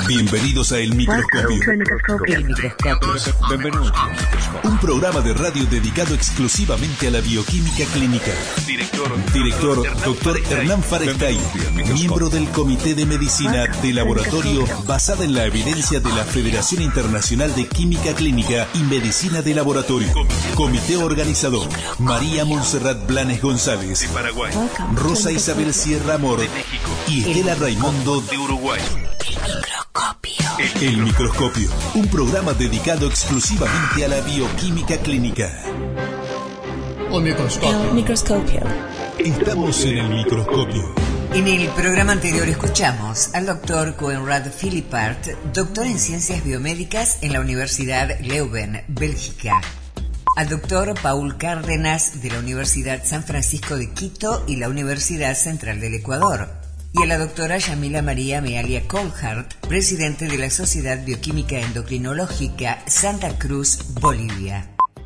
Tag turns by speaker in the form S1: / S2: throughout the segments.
S1: Bienvenidos a El Microscopio.
S2: El Microscopio.
S1: Bienvenidos. Un programa de radio dedicado exclusivamente a la bioquímica clínica. Director Dr. Hernán Farestay, miembro del Comité de Medicina de Laboratorio basada en la evidencia de la Federación Internacional de Química Clínica y Medicina de Laboratorio. Comité organizador: María Montserrat Blanes González, de Paraguay, Rosa Isabel Sierra Amor, de México, y Estela Raimundo, de Uruguay. El Microscopio, un programa dedicado exclusivamente a la bioquímica clínica.
S2: El Microscopio.
S1: Estamos en el Microscopio.
S3: En el programa anterior escuchamos al doctor Coenraad Philippart, doctor en Ciencias Biomédicas en la Universidad Leuven, Bélgica. Al doctor Paul Cárdenas de la Universidad San Francisco de Quito y la Universidad Central del Ecuador. Y a la doctora Yamila María Mealia Colhart, presidente de la Sociedad Bioquímica Endocrinológica Santa Cruz, Bolivia.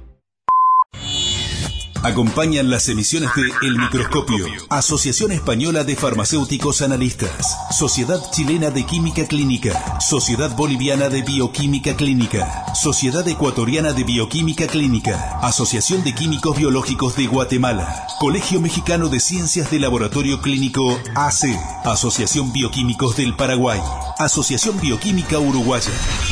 S1: Acompañan las emisiones de El Microscopio, Asociación Española de Farmacéuticos Analistas, Sociedad Chilena de Química Clínica, Sociedad Boliviana de Bioquímica Clínica, Sociedad Ecuatoriana de Bioquímica Clínica, Asociación de Químicos Biológicos de Guatemala, Colegio Mexicano de Ciencias de Laboratorio Clínico AC, Asociación Bioquímicos del Paraguay, Asociación Bioquímica Uruguaya.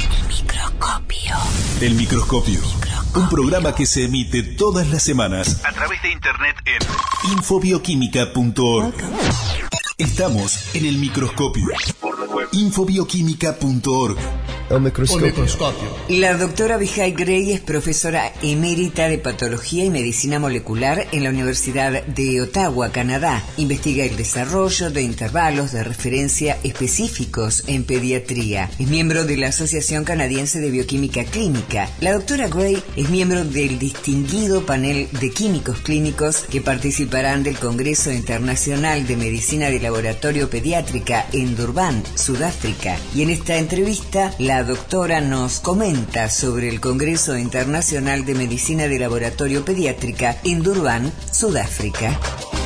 S1: El Microscopio. Un programa que se emite todas las semanas a través de internet en infobioquímica.org. Estamos en el Microscopio. Infobioquímica.org.
S4: El Microscopio.
S3: La doctora Vijay Gray es profesora emérita de Patología y Medicina Molecular en la Universidad de Ottawa, Canadá. Investiga el desarrollo de intervalos de referencia específicos en pediatría. Es miembro de la Asociación Canadiense de Bioquímica Clínica. La doctora Gray es miembro del distinguido panel de químicos clínicos que participarán del Congreso Internacional de Medicina de Laboratorio Pediátrica en Durban, Sudáfrica. Y en esta entrevista, la doctora nos comenta sobre el Congreso Internacional de Medicina de Laboratorio Pediátrica en Durban, Sudáfrica.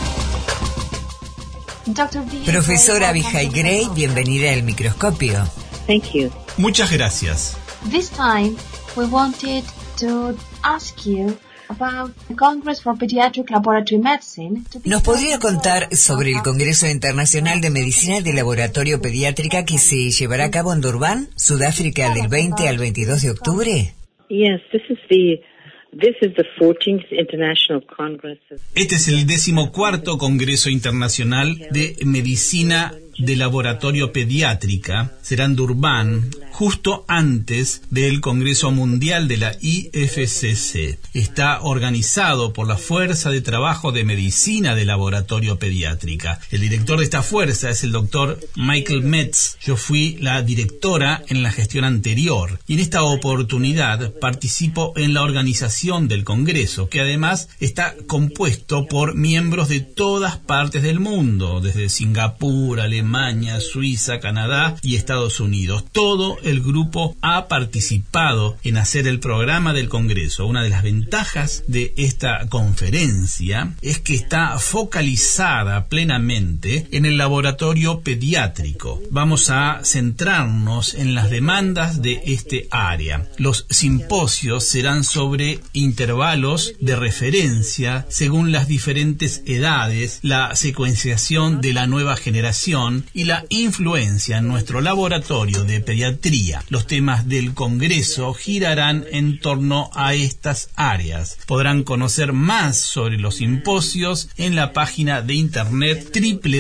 S3: Profesora Vijay Gray, bienvenida al Microscopio.
S5: Thank you.
S6: Muchas gracias.
S7: This time we wanted to ask you about the Congress for Pediatric Laboratory Medicine.
S3: ¿Nos podría contar sobre el Congreso Internacional de Medicina de Laboratorio Pediátrica que se llevará a cabo en Durban, Sudáfrica, del 20 al 22 de octubre?
S5: Yes, this is the 14th International Congress.
S6: Este es el 14º Congreso Internacional de Medicina de Laboratorio Pediátrica. Será en Durban, justo antes del Congreso Mundial de la IFCC. Está organizado por la Fuerza de Trabajo de Medicina de Laboratorio Pediátrica. El director de esta fuerza es el doctor Michael Metz. Yo fui la directora en la gestión anterior y en esta oportunidad participo en la organización del Congreso, que además está compuesto por miembros de todas partes del mundo, desde Singapur, Alemania, Suiza, Canadá y Estados Unidos. Todo el grupo ha participado en hacer el programa del Congreso. Una de las ventajas de esta conferencia es que está focalizada plenamente en el laboratorio pediátrico. Vamos a centrarnos en las demandas de este área. Los simposios serán sobre intervalos de referencia según las diferentes edades, la secuenciación de la nueva generación y la influencia en nuestro laboratorio de pediatría. Los temas del Congreso girarán en torno a estas áreas. Podrán conocer más sobre los simposios en la página de internet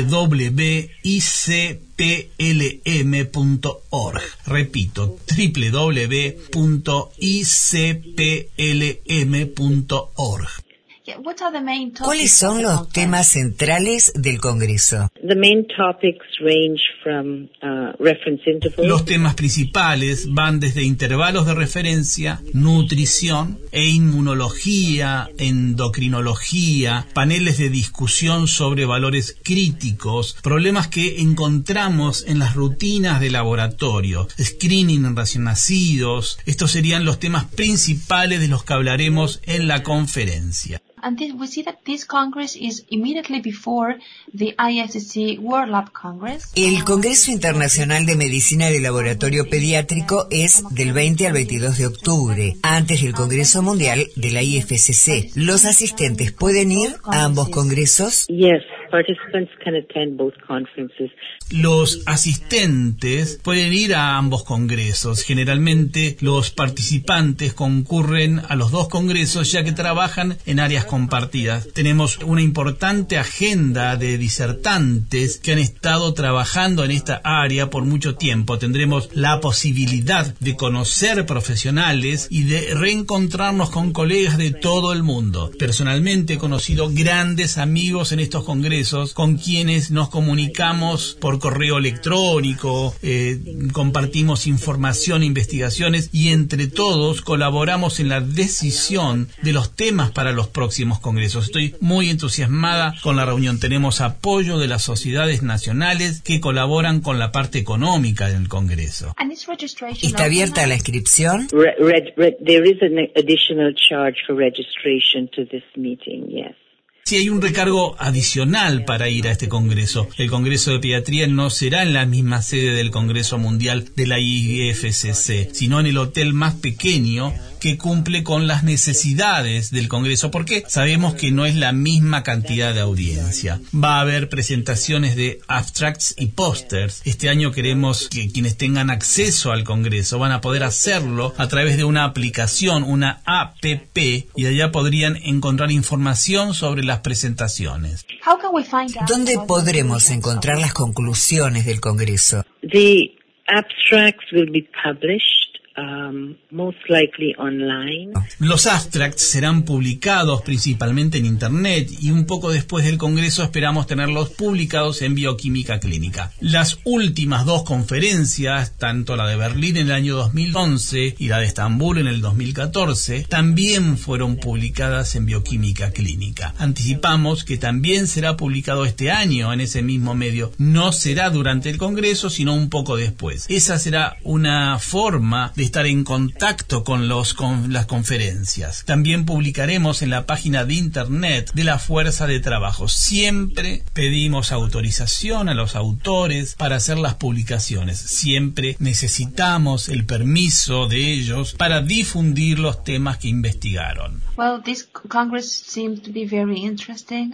S6: www.icplm.org. Repito, www.icplm.org.
S3: ¿Cuáles son los temas centrales del Congreso?
S6: Los temas principales van desde intervalos de referencia, nutrición e inmunología, endocrinología, paneles de discusión sobre valores críticos, problemas que encontramos en las rutinas de laboratorio, screening en recién nacidos. Estos serían los temas principales de los que hablaremos en la conferencia.
S7: And we see that this Congress is immediately before the ISSC World Lab Congress.
S3: El Congreso Internacional de Medicina de Laboratorio Pediátrico es del 20 al 22 de octubre, antes del Congreso Mundial de la IFCC. ¿Los asistentes pueden ir a ambos congresos?
S5: Yes, participants can attend both conferences.
S6: Los asistentes pueden ir a ambos congresos. Generalmente los participantes concurren a los dos congresos ya que trabajan en áreas compartidas. Tenemos una importante agenda de disertantes que han estado trabajando en esta área por mucho tiempo. Tendremos la posibilidad de conocer profesionales y de reencontrarnos con colegas de todo el mundo. Personalmente he conocido grandes amigos en estos congresos con quienes nos comunicamos por correo electrónico, compartimos información, investigaciones y entre todos colaboramos en la decisión de los temas para los próximos congresos. Estoy muy entusiasmada con la reunión. Tenemos apoyo de las sociedades nacionales que colaboran con la parte económica del congreso.
S3: ¿Está abierta la inscripción?
S5: There is an additional charge for registration to this meeting, yes.
S6: Sí, hay un recargo adicional para ir a este congreso. El Congreso de Pediatría no será en la misma sede del Congreso Mundial de la IFCC, sino en el hotel más pequeño que cumple con las necesidades del Congreso, porque sabemos que no es la misma cantidad de audiencia. Va a haber presentaciones de abstracts y pósters. Este año queremos que quienes tengan acceso al Congreso van a poder hacerlo a través de una aplicación, una APP, y allá podrían encontrar información sobre las presentaciones.
S3: ¿Dónde podremos encontrar las conclusiones del Congreso?
S5: The abstracts will be published. Most likely online.
S6: Los abstracts serán publicados principalmente en Internet y un poco después del Congreso esperamos tenerlos publicados en Bioquímica Clínica. Las últimas dos conferencias, tanto la de Berlín en el año 2011 y la de Estambul en el 2014, también fueron publicadas en Bioquímica Clínica. Anticipamos que también será publicado este año en ese mismo medio. No será durante el Congreso, sino un poco después. Esa será una forma de estar en contacto con las conferencias. También publicaremos en la página de Internet de la Fuerza de Trabajo. Siempre pedimos autorización a los autores para hacer las publicaciones. Siempre necesitamos el permiso de ellos para difundir los temas que investigaron.
S7: Well, this Congress seems to be very interesting.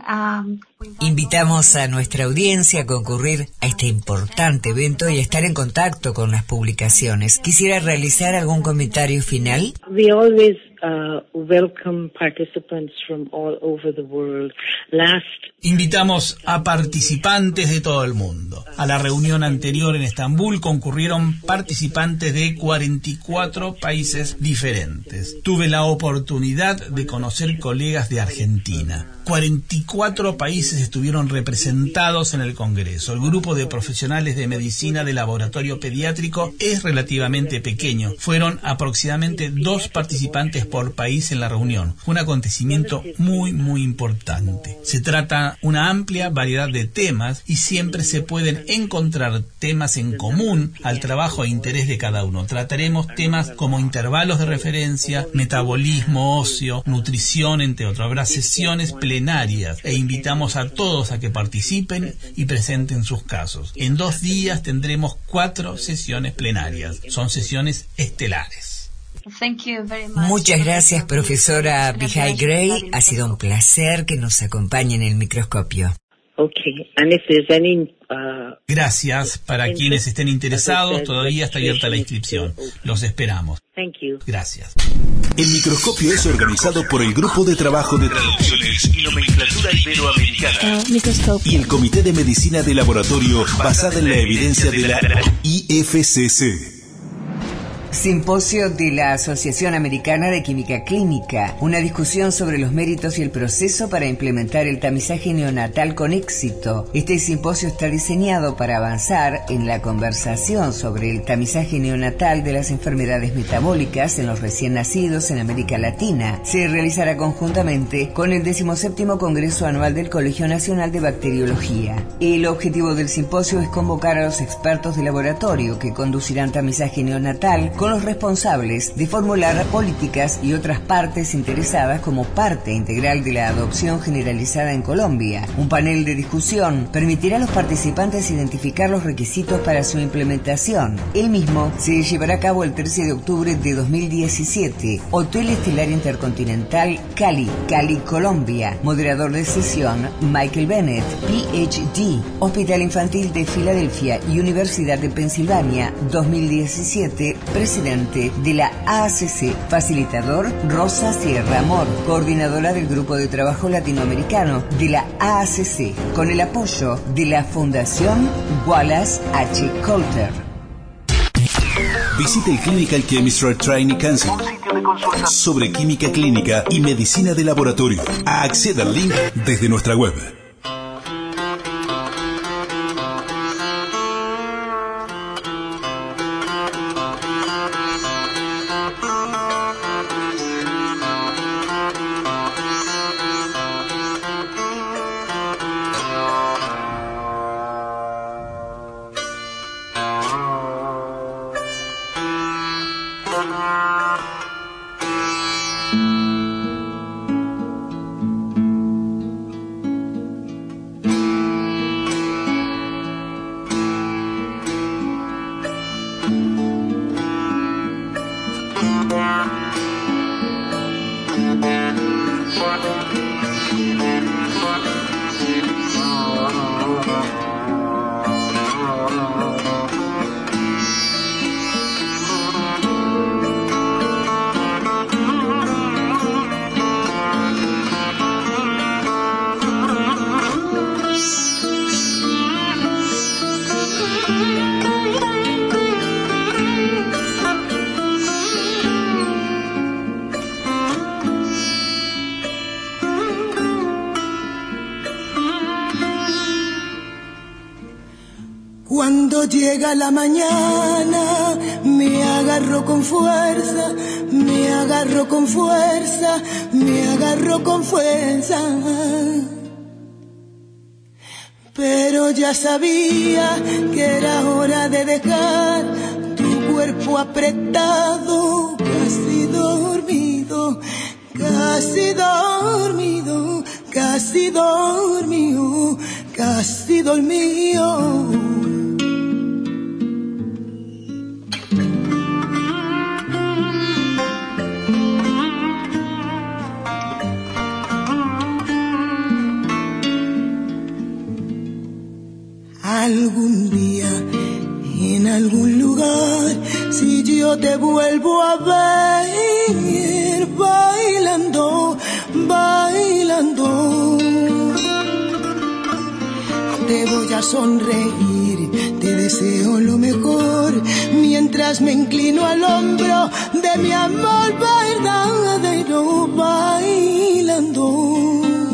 S3: Invitamos a nuestra audiencia a concurrir a este importante evento y a estar en contacto con las publicaciones. ¿Quisiera realizar algún comentario final?
S5: We always welcome participants from all over the world.
S6: Invitamos a participantes de todo el mundo. A la reunión anterior en Estambul concurrieron participantes de 44 países diferentes. Tuve la oportunidad de conocer colegas de Argentina. 44 países estuvieron representados en el Congreso. El grupo de profesionales de medicina de laboratorio pediátrico es relativamente pequeño. Fueron aproximadamente 2 participantes por país en la reunión. Fue un acontecimiento muy importante. Se trata una amplia variedad de temas y siempre se pueden encontrar temas en común al trabajo e interés de cada uno. Trataremos temas como intervalos de referencia, metabolismo óseo, nutrición, entre otros. Habrá sesiones plenarias e invitamos a todos a que participen y presenten sus casos. En 2 días tendremos 4 sesiones plenarias. Son sesiones estelares.
S3: Muchas gracias, profesora Vijay Gray. Ha sido un placer que nos acompañe en el microscopio.
S5: Okay. And if there's any,
S6: Gracias. Para quienes estén interesados, todavía está abierta la inscripción. Los esperamos.
S5: Thank you.
S6: Gracias.
S1: El microscopio es organizado por el Grupo de Trabajo de Traducciones y Nomenclatura Iberoamericana y el Comité de Medicina de Laboratorio basada en la evidencia de la IFCC.
S3: Simposio de la Asociación Americana de Química Clínica. Una discusión sobre los méritos y el proceso para implementar el tamizaje neonatal con éxito. Este simposio está diseñado para avanzar en la conversación sobre el tamizaje neonatal de las enfermedades metabólicas en los recién nacidos en América Latina. Se realizará conjuntamente con el 17º Congreso Anual del Colegio Nacional de Bacteriología. El objetivo del simposio es convocar a los expertos de laboratorio que conducirán tamizaje neonatal con los responsables de formular políticas y otras partes interesadas como parte integral de la adopción generalizada en Colombia. Un panel de discusión permitirá a los participantes identificar los requisitos para su implementación. El mismo se llevará a cabo el 13 de octubre de 2017. Hotel Estelar Intercontinental Cali, Cali, Colombia. Moderador de sesión, Michael Bennett, PhD. Hospital Infantil de Filadelfia y Universidad de Pensilvania, 2017. Presidente de la AACC. Facilitador, Rosa Sierra Amor. Coordinadora del Grupo de Trabajo Latinoamericano de la AACC. Con el apoyo de la Fundación Wallace H. Coulter.
S1: Visite el Clinical Chemistry Training Council, un sitio de consulta sobre química clínica y medicina de laboratorio. Acceda al link desde nuestra web.
S4: Cuando llega la mañana, me agarro con fuerza, me agarro con fuerza, me agarro con fuerza. Pero ya sabía que era hora de dejar tu cuerpo apretado, casi dormido, casi dormido, casi dormido, casi dormido. Algún día, en algún lugar, si yo te vuelvo a ver bailando, bailando, te voy a sonreír, te deseo lo mejor, mientras me inclino al hombro de mi amor verdadero, bailando.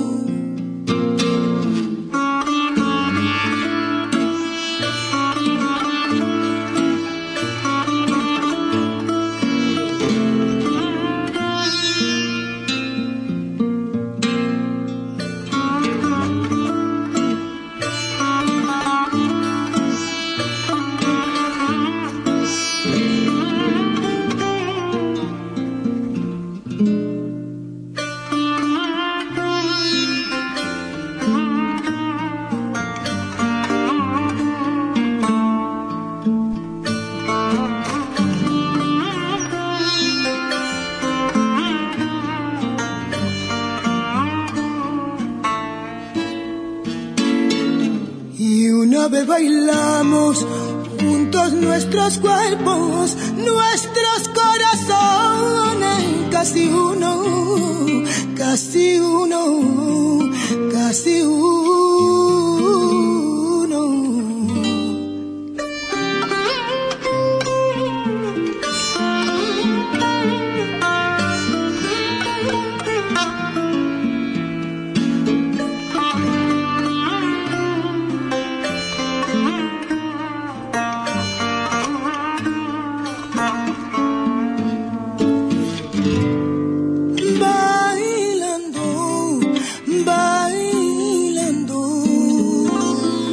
S4: Bailamos juntos nuestros cuerpos, nuestros corazones, casi uno, casi uno, casi uno. Bailando, bailando.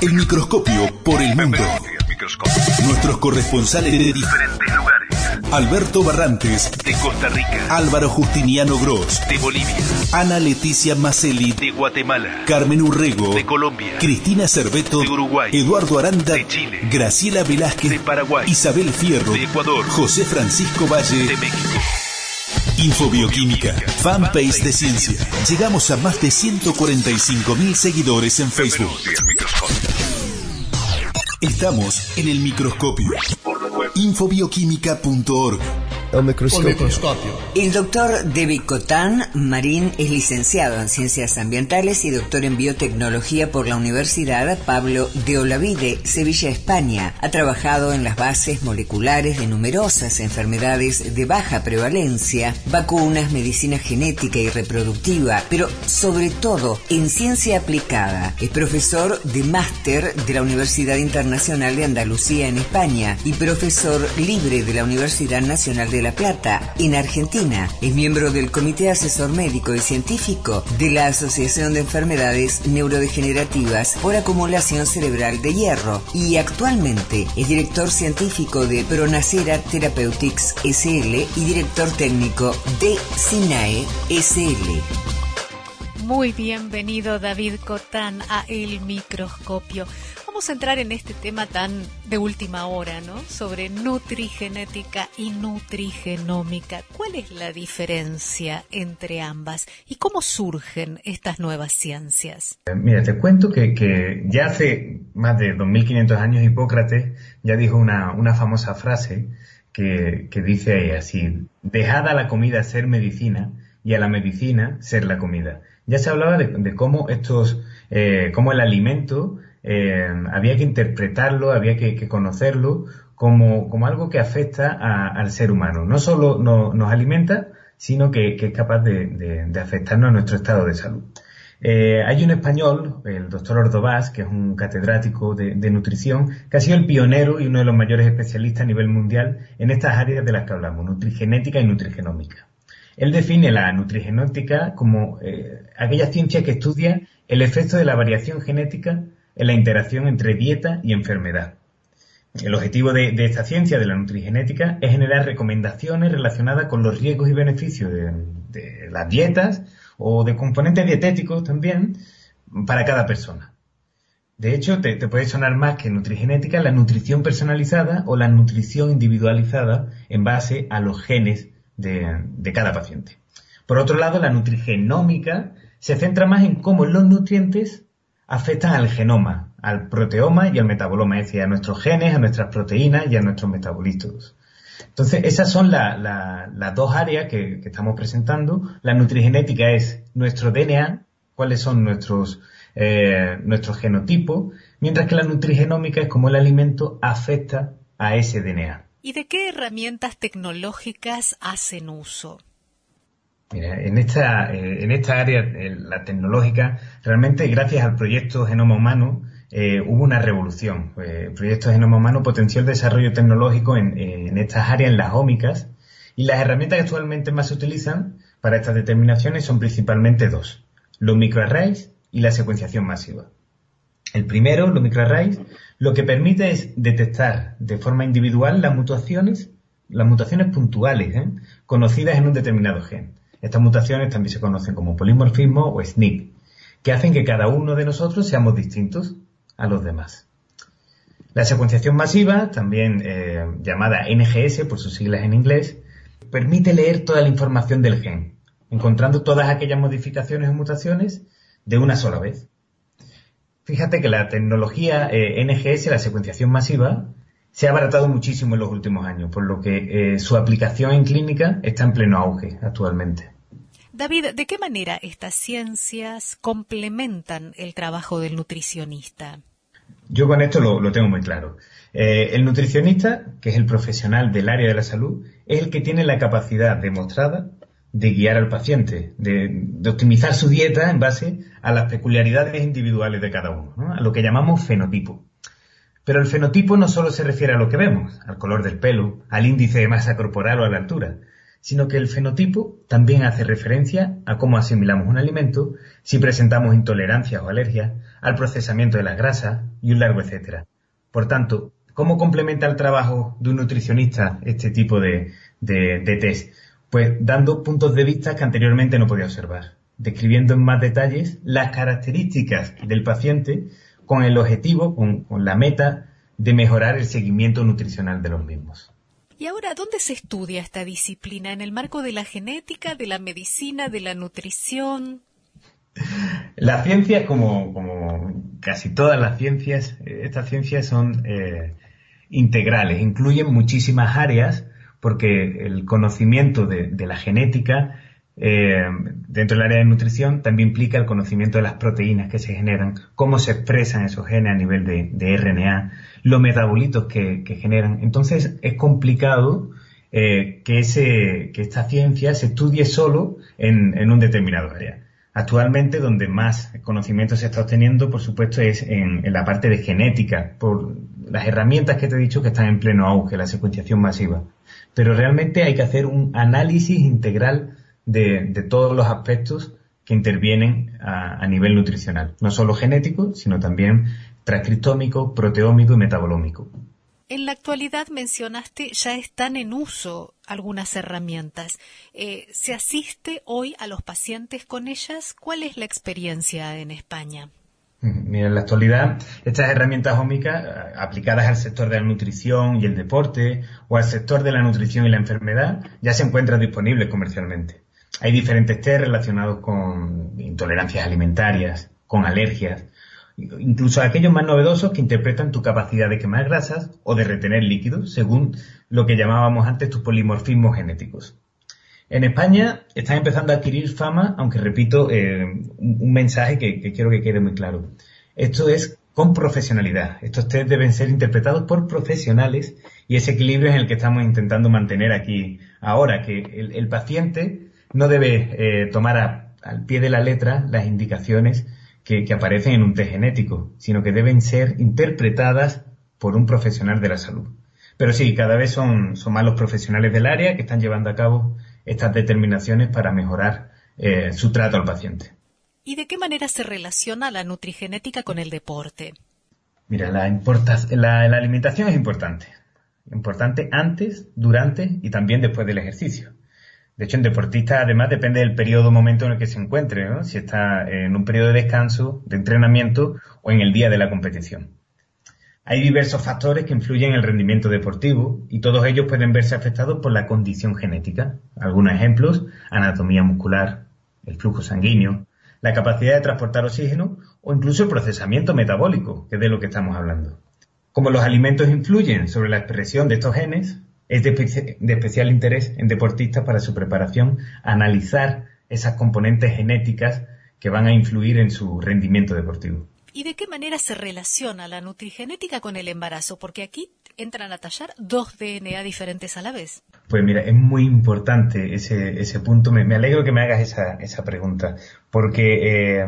S1: El microscopio por el mundo. Nuestros corresponsales de diferentes lugares. Alberto Barrantes, de Costa Rica. Álvaro Justiniano Gross, de Bolivia. Ana Leticia Maceli, de Guatemala. Carmen Urrego, de Colombia. Cristina Cerveto, de Uruguay. Eduardo Aranda, de Chile. Graciela Velázquez, de Paraguay. Isabel Fierro, de Ecuador. José Francisco Valle, de México. Infobioquímica, fanpage de ciencia. Llegamos a más de 145.000 seguidores en Facebook. Estamos en el microscopio. Infobioquímica.org.
S2: El microscopio.
S3: El doctor David Cotan Marín es licenciado en Ciencias Ambientales y doctor en Biotecnología por la Universidad Pablo de Olavide, Sevilla, España. Ha trabajado en las bases moleculares de numerosas enfermedades de baja prevalencia, vacunas, medicina genética y reproductiva, pero sobre todo en ciencia aplicada. Es profesor de máster de la Universidad Internacional de Andalucía en España y profesor libre de la Universidad Nacional de La Plata, en Argentina. Es miembro del Comité Asesor Médico y Científico de la Asociación de Enfermedades Neurodegenerativas por Acumulación Cerebral de Hierro y actualmente es director científico de Pronacera Therapeutics SL y director técnico de SINAE SL.
S8: Muy bienvenido, David Cotan, a El Microscopio. Vamos a entrar en este tema tan de última hora, ¿no? Sobre nutrigenética y nutrigenómica. ¿Cuál es la diferencia entre ambas y cómo surgen estas nuevas ciencias?
S9: Mira, te cuento que ya hace más de 2500 años Hipócrates ya dijo una famosa frase que dice así: dejad a la comida ser medicina y a la medicina ser la comida. Ya se hablaba de cómo cómo el alimento había que interpretarlo, había que conocerlo como algo que afecta al ser humano. No solo nos alimenta, sino que es capaz de afectarnos a nuestro estado de salud. Hay un español, el doctor Ordovás, que es un catedrático de nutrición, que ha sido el pionero y uno de los mayores especialistas a nivel mundial en estas áreas de las que hablamos, nutrigenética y nutrigenómica. Él define la nutrigenética como aquella ciencia que estudia el efecto de la variación genética en la interacción entre dieta y enfermedad. El objetivo de esta ciencia, de la nutrigenética, es generar recomendaciones relacionadas con los riesgos y beneficios de las dietas o de componentes dietéticos también para cada persona. De hecho, te puede sonar más que nutrigenética la nutrición personalizada o la nutrición individualizada en base a los genes de cada paciente. Por otro lado, la nutrigenómica se centra más en cómo los nutrientes afectan al genoma, al proteoma y al metaboloma, es decir, a nuestros genes, a nuestras proteínas y a nuestros metabolitos. Entonces, esas son las dos áreas que estamos presentando. La nutrigenética es nuestro DNA, cuáles son nuestros genotipos, mientras que la nutrigenómica es cómo el alimento afecta a ese DNA.
S8: ¿Y de qué herramientas tecnológicas hacen uso?
S9: Mira, en esta área, la tecnológica, realmente gracias al proyecto Genoma Humano hubo una revolución. El proyecto Genoma Humano potenció el desarrollo tecnológico en estas áreas, en las ómicas, y las herramientas que actualmente más se utilizan para estas determinaciones son principalmente dos: los microarrays y la secuenciación masiva. El primero, los microarrays, lo que permite es detectar de forma individual las mutaciones puntuales, conocidas en un determinado gen. Estas mutaciones también se conocen como polimorfismo o SNP, que hacen que cada uno de nosotros seamos distintos a los demás. La secuenciación masiva, también llamada NGS por sus siglas en inglés, permite leer toda la información del gen, encontrando todas aquellas modificaciones o mutaciones de una sola vez. Fíjate que la tecnología NGS, la secuenciación masiva, se ha abaratado muchísimo en los últimos años, por lo que su aplicación en clínica está en pleno auge actualmente.
S8: David, ¿de qué manera estas ciencias complementan el trabajo del nutricionista?
S9: Yo con esto lo tengo muy claro. El nutricionista, que es el profesional del área de la salud, es el que tiene la capacidad demostrada de guiar al paciente, de optimizar su dieta en base a las peculiaridades individuales de cada uno, ¿no? A lo que llamamos fenotipo. Pero el fenotipo no solo se refiere a lo que vemos, al color del pelo, al índice de masa corporal o a la altura, sino que el fenotipo también hace referencia a cómo asimilamos un alimento, si presentamos intolerancias o alergias, al procesamiento de las grasas y un largo etcétera. Por tanto, ¿cómo complementa el trabajo de un nutricionista este tipo de test? Pues dando puntos de vista que anteriormente no podía observar, describiendo en más detalles las características del paciente con el objetivo, con la meta de mejorar el seguimiento nutricional de los mismos.
S8: Y ahora, ¿dónde se estudia esta disciplina? ¿En el marco de la genética, de la medicina, de la nutrición?
S9: La ciencia, como casi todas las ciencias, estas ciencias son integrales, incluyen muchísimas áreas, porque el conocimiento de la genética dentro del área de nutrición también implica el conocimiento de las proteínas que se generan, cómo se expresan esos genes a nivel de RNA, los metabolitos que generan. Entonces es complicado que esta ciencia se estudie solo en un determinado área. Actualmente donde más conocimiento se está obteniendo, por supuesto, es en la parte de genética, por las herramientas que te he dicho que están en pleno auge, la secuenciación masiva. Pero realmente hay que hacer un análisis integral de todos los aspectos que intervienen a nivel nutricional. No solo genético, sino también transcriptómico, proteómico y metabolómico.
S8: En la actualidad mencionaste, ya están en uso algunas herramientas. ¿Se asiste hoy a los pacientes con ellas? ¿Cuál es la experiencia en España?
S9: Mira, en la actualidad, estas herramientas ómicas aplicadas al sector de la nutrición y el deporte o al sector de la nutrición y la enfermedad ya se encuentran disponibles comercialmente. Hay diferentes test relacionados con intolerancias alimentarias, con alergias, incluso aquellos más novedosos que interpretan tu capacidad de quemar grasas o de retener líquidos, según lo que llamábamos antes tus polimorfismos genéticos. En España están empezando a adquirir fama, aunque repito, un mensaje que quiero que quede muy claro. Esto es con profesionalidad. Estos test deben ser interpretados por profesionales y ese equilibrio es el que estamos intentando mantener aquí ahora, que el paciente no debe tomar al pie de la letra las indicaciones que aparecen en un test genético, sino que deben ser interpretadas por un profesional de la salud. Pero sí, cada vez son más los profesionales del área que están llevando a cabo estas determinaciones para mejorar su trato al paciente.
S8: ¿Y de qué manera se relaciona la nutrigenética con el deporte?
S9: Mira, la alimentación es importante. Importante antes, durante y también después del ejercicio. De hecho, en deportistas, además, depende del periodo o momento en el que se encuentre, ¿no? Si está en un periodo de descanso, de entrenamiento o en el día de la competición. Hay diversos factores que influyen en el rendimiento deportivo y todos ellos pueden verse afectados por la condición genética. Algunos ejemplos: anatomía muscular, el flujo sanguíneo, la capacidad de transportar oxígeno o incluso el procesamiento metabólico, que es de lo que estamos hablando. Como los alimentos influyen sobre la expresión de estos genes, es de especial interés en deportistas para su preparación analizar esas componentes genéticas que van a influir en su rendimiento deportivo.
S8: ¿Y de qué manera se relaciona la nutrigenética con el embarazo? Porque aquí entran a tallar dos DNA diferentes a la vez.
S9: Pues mira, es muy importante ese punto. Me alegro que me hagas esa pregunta, porque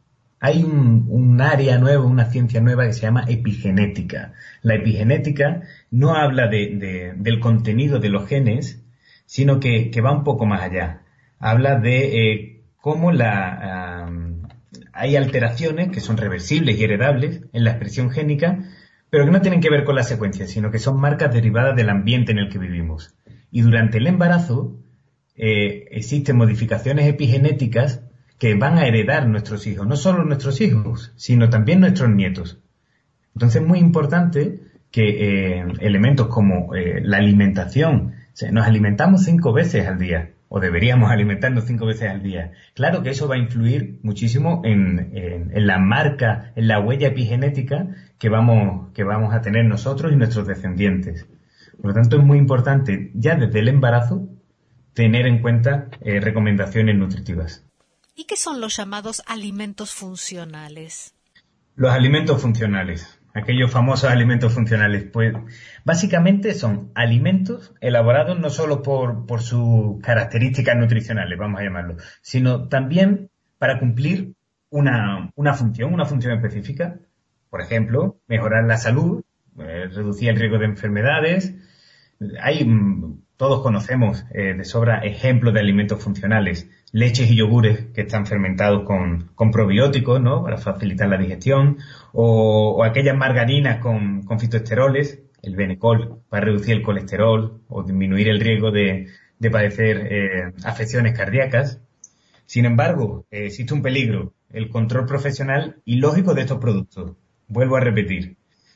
S9: hay un área nueva, una ciencia nueva que se llama epigenética. La epigenética no habla del contenido de los genes, sino que va un poco más allá. Habla de cómo hay alteraciones que son reversibles y heredables en la expresión génica, pero que no tienen que ver con la secuencia, sino que son marcas derivadas del ambiente en el que vivimos. Y durante el embarazo existen modificaciones epigenéticas que van a heredar nuestros hijos, no solo nuestros hijos, sino también nuestros nietos. Entonces es muy importante que elementos como la alimentación, o sea, nos alimentamos 5 veces al día, o deberíamos alimentarnos 5 veces al día. Claro que eso va a influir muchísimo en la marca, en la huella epigenética que vamos a tener nosotros y nuestros descendientes. Por lo tanto, es muy importante ya desde el embarazo tener en cuenta recomendaciones nutritivas.
S8: ¿Y qué son los llamados alimentos funcionales?
S9: Los alimentos funcionales, aquellos famosos alimentos funcionales, pues básicamente son alimentos elaborados no solo por sus características nutricionales, vamos a llamarlo, sino también para cumplir una función específica. Por ejemplo, mejorar la salud, reducir el riesgo de enfermedades. Hay todos conocemos de sobra ejemplos de alimentos funcionales, leches y yogures que están fermentados con probióticos, ¿no?, para facilitar la digestión, o aquellas margarinas con fitoesteroles, el Benecol para reducir el colesterol o disminuir el riesgo de padecer afecciones cardíacas. Sin embargo, existe un peligro, el control profesional y lógico de estos productos. Vuelvo a repetir,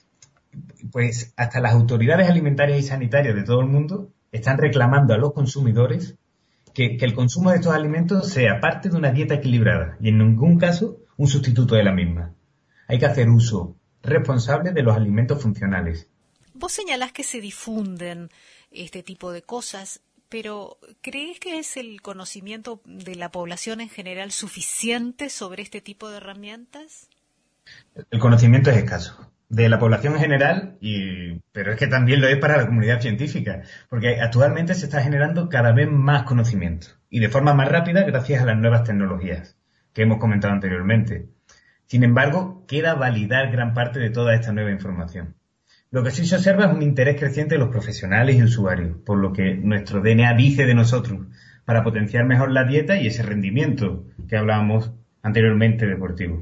S9: pues hasta las autoridades alimentarias y sanitarias de todo el mundo están reclamando a los consumidores que el consumo de estos alimentos sea parte de una dieta equilibrada y en ningún caso un sustituto de la misma. Hay que hacer uso responsable de los alimentos funcionales.
S8: Vos señalás que se difunden este tipo de cosas, pero ¿crees que es el conocimiento de la población en general suficiente sobre este tipo de herramientas?
S9: El conocimiento es escaso. De la población en general, pero es que también lo es para la comunidad científica, porque actualmente se está generando cada vez más conocimiento y de forma más rápida gracias a las nuevas tecnologías que hemos comentado anteriormente. Sin embargo, queda validar gran parte de toda esta nueva información. Lo que sí se observa es un interés creciente de los profesionales y usuarios, por lo que nuestro DNA dice de nosotros, para potenciar mejor la dieta y ese rendimiento que hablábamos anteriormente deportivo.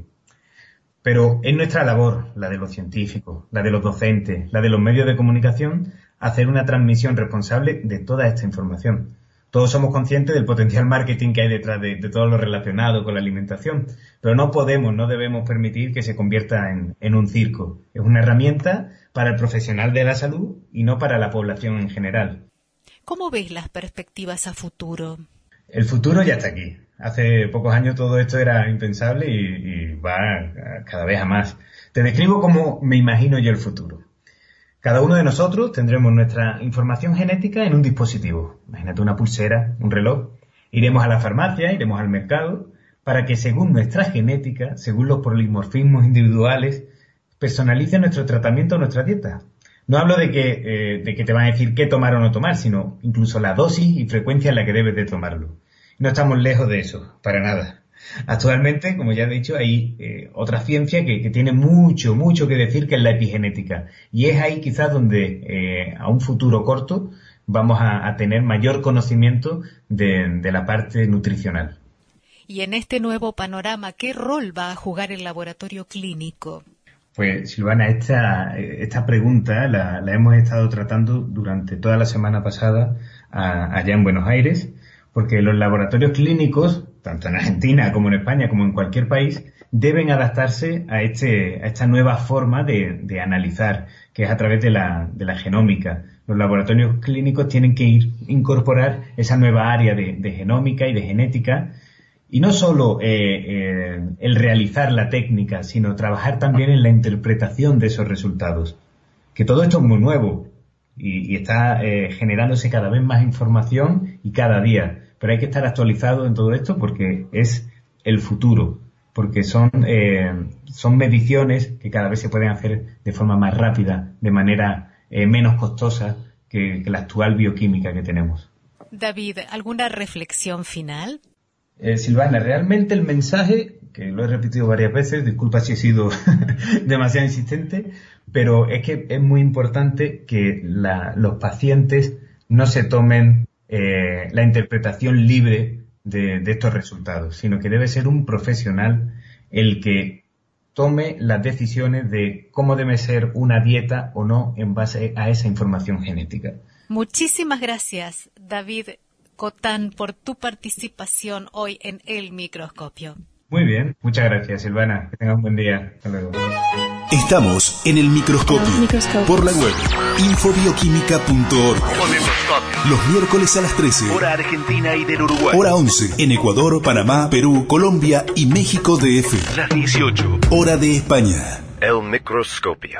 S9: Pero es nuestra labor, la de los científicos, la de los docentes, la de los medios de comunicación, hacer una transmisión responsable de toda esta información. Todos somos conscientes del potencial marketing que hay detrás de todo lo relacionado con la alimentación, pero no debemos permitir que se convierta en un circo. Es una herramienta para el profesional de la salud y no para la población en general.
S8: ¿Cómo ves las perspectivas a futuro?
S9: El futuro ya está aquí. Hace pocos años todo esto era impensable y va cada vez a más. Te describo cómo me imagino yo el futuro. Cada uno de nosotros tendremos nuestra información genética en un dispositivo. Imagínate una pulsera, un reloj. Iremos a la farmacia, iremos al mercado, para que según nuestra genética, según los polimorfismos individuales, personalice nuestro tratamiento o nuestra dieta. No hablo de que te van a decir qué tomar o no tomar, sino incluso la dosis y frecuencia en la que debes de tomarlo. No estamos lejos de eso, para nada. Actualmente, como ya he dicho, hay otra ciencia que tiene mucho que decir, que es la epigenética. Y es ahí quizás donde a un futuro corto vamos a tener mayor conocimiento de la parte nutricional.
S8: Y en este nuevo panorama, ¿qué rol va a jugar el laboratorio clínico?
S9: Pues, Silvana, esta pregunta la hemos estado tratando durante toda la semana pasada allá en Buenos Aires, porque los laboratorios clínicos, tanto en Argentina como en España, como en cualquier país, deben adaptarse a esta nueva forma de analizar, que es a través de la genómica. Los laboratorios clínicos tienen que incorporar esa nueva área de genómica y de genética, y no solo el realizar la técnica, sino trabajar también en la interpretación de esos resultados. Que todo esto es muy nuevo y está generándose cada vez más información y cada día. Pero hay que estar actualizado en todo esto porque es el futuro, porque son mediciones que cada vez se pueden hacer de forma más rápida, de manera menos costosa que la actual bioquímica que tenemos.
S8: David, ¿alguna reflexión final?
S9: Silvana, realmente el mensaje, que lo he repetido varias veces, disculpa si he sido demasiado insistente, pero es que es muy importante que los pacientes no se tomen la interpretación libre de estos resultados, sino que debe ser un profesional el que tome las decisiones de cómo debe ser una dieta o no en base a esa información genética.
S8: Muchísimas gracias, David Cotán, por tu participación hoy en El Microscopio.
S9: Muy bien, muchas gracias, Silvana. Que tengas un buen día. Hasta luego.
S1: Estamos en El Microscopio, por la web infobioquímica.org. Los miércoles a las 13,
S10: hora argentina y del Uruguay.
S1: Hora 11, en Ecuador, Panamá, Perú, Colombia y México DF.
S10: Las 18,
S1: hora de España.
S10: El Microscopio.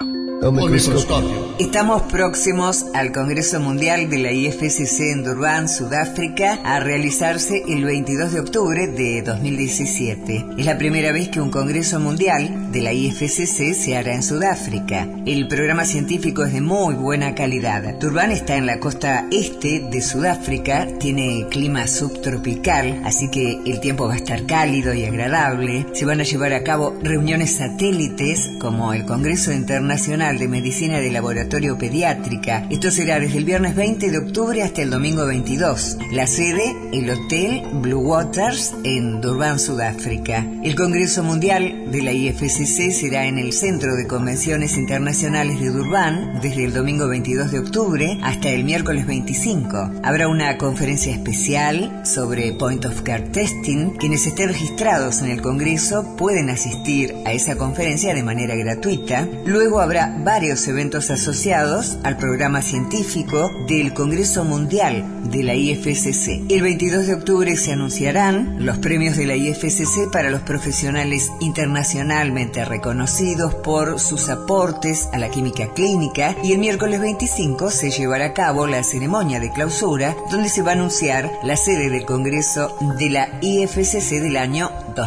S3: Estamos próximos al Congreso Mundial de la IFSC en Durban, Sudáfrica, a realizarse el 22 de octubre de 2017. Es la primera vez que un Congreso Mundial de la IFSC se hará en Sudáfrica. El programa científico es de muy buena calidad. Durban está en la costa este de Sudáfrica, tiene clima subtropical, así que el tiempo va a estar cálido y agradable. Se van a llevar a cabo reuniones satélites con como el Congreso Internacional de Medicina de Laboratorio Pediátrica. Esto será desde el viernes 20 de octubre hasta el domingo 22. La sede, el Hotel Blue Waters en Durban, Sudáfrica. El Congreso Mundial de la IFCC será en el Centro de Convenciones Internacionales de Durban desde el domingo 22 de octubre hasta el miércoles 25. Habrá una conferencia especial sobre Point of Care Testing. Quienes estén registrados en el Congreso pueden asistir a esa conferencia de manera gratuita. Luego habrá varios eventos asociados al programa científico del Congreso Mundial de la IFCC. El 22 de octubre se anunciarán los premios de la IFCC para los profesionales internacionalmente reconocidos por sus aportes a la química clínica, y el miércoles 25 se llevará a cabo la ceremonia de clausura, donde se va a anunciar la sede del Congreso de la IFCC del año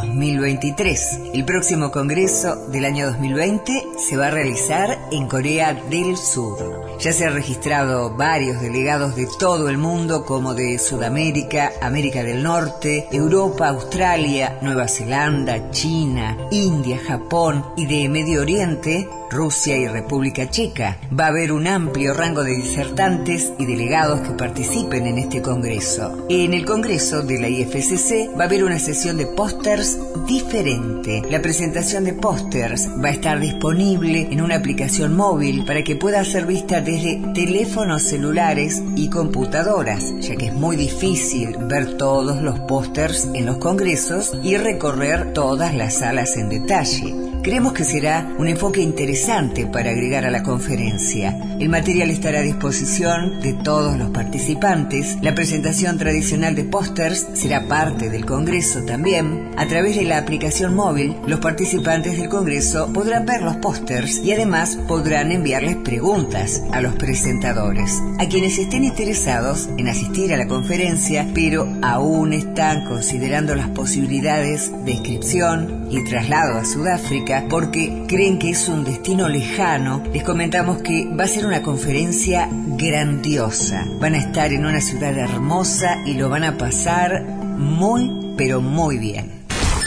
S3: 2023. El próximo Congreso del año 2020 se va a realizar en Corea del Sur. Ya se han registrado varios delegados de todo el mundo, como de Sudamérica, América del Norte, Europa, Australia, Nueva Zelanda, China, India, Japón y de Medio Oriente, Rusia y República Checa. Va a haber un amplio rango de disertantes y delegados que participen en este congreso. En el congreso de la IFCC va a haber una sesión de pósters diferente. La presentación de pósters va a estar disponible en una aplicación móvil para que pueda ser vista desde teléfonos celulares y computadoras, ya que es muy difícil ver todos los pósters en los congresos y recorrer todas las salas en detalle. Creemos que será un enfoque interesante para agregar a la conferencia. El material estará a disposición de todos los participantes. La presentación tradicional de pósters será parte del Congreso también. A través de la aplicación móvil, los participantes del Congreso podrán ver los pósters y además podrán enviarles preguntas a los presentadores. A quienes estén interesados en asistir a la conferencia, pero aún están considerando las posibilidades de inscripción y traslado a Sudáfrica porque creen que es un destino lejano, les comentamos que va a ser una conferencia grandiosa. Van a estar en una ciudad hermosa y lo van a pasar muy, pero muy bien.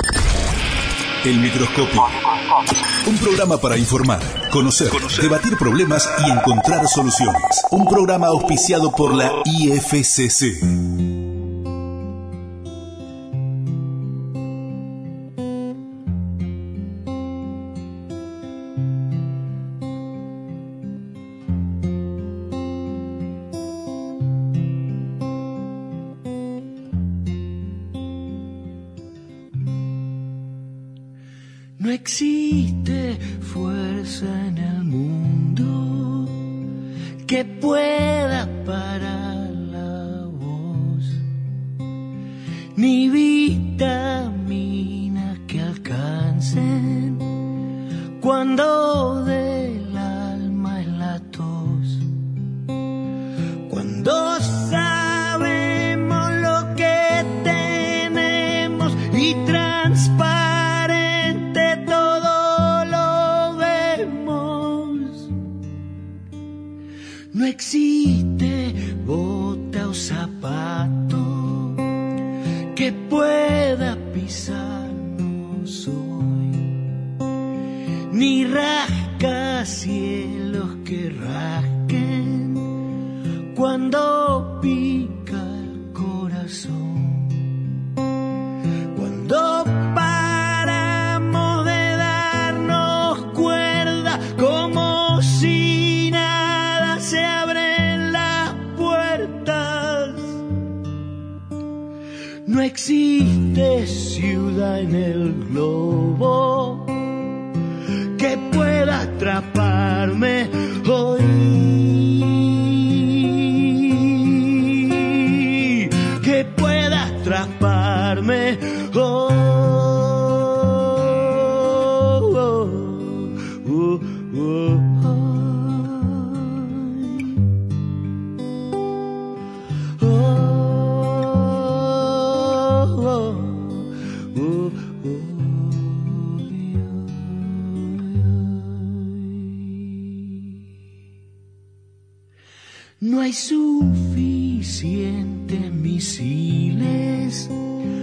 S1: El microscopio. Un programa para informar, conocer, debatir problemas y encontrar soluciones. Un programa auspiciado por la IFCC.
S11: No existe fuerza en el mundo que pueda parar la voz, ni vitaminas que alcancen cuando del alma es la tos, cuando sabemos lo que tenemos y transparente todo lo vemos. No existe bota o zapato que pueda pisarnos hoy, ni rascacielos que rasquen cuando pica el corazón, cuando paramos de darnos cuerda, como si nada se abren las puertas. No existe ciudad en el globo que pueda atraparme hoy, que pueda atraparme hoy. No hay suficientes misiles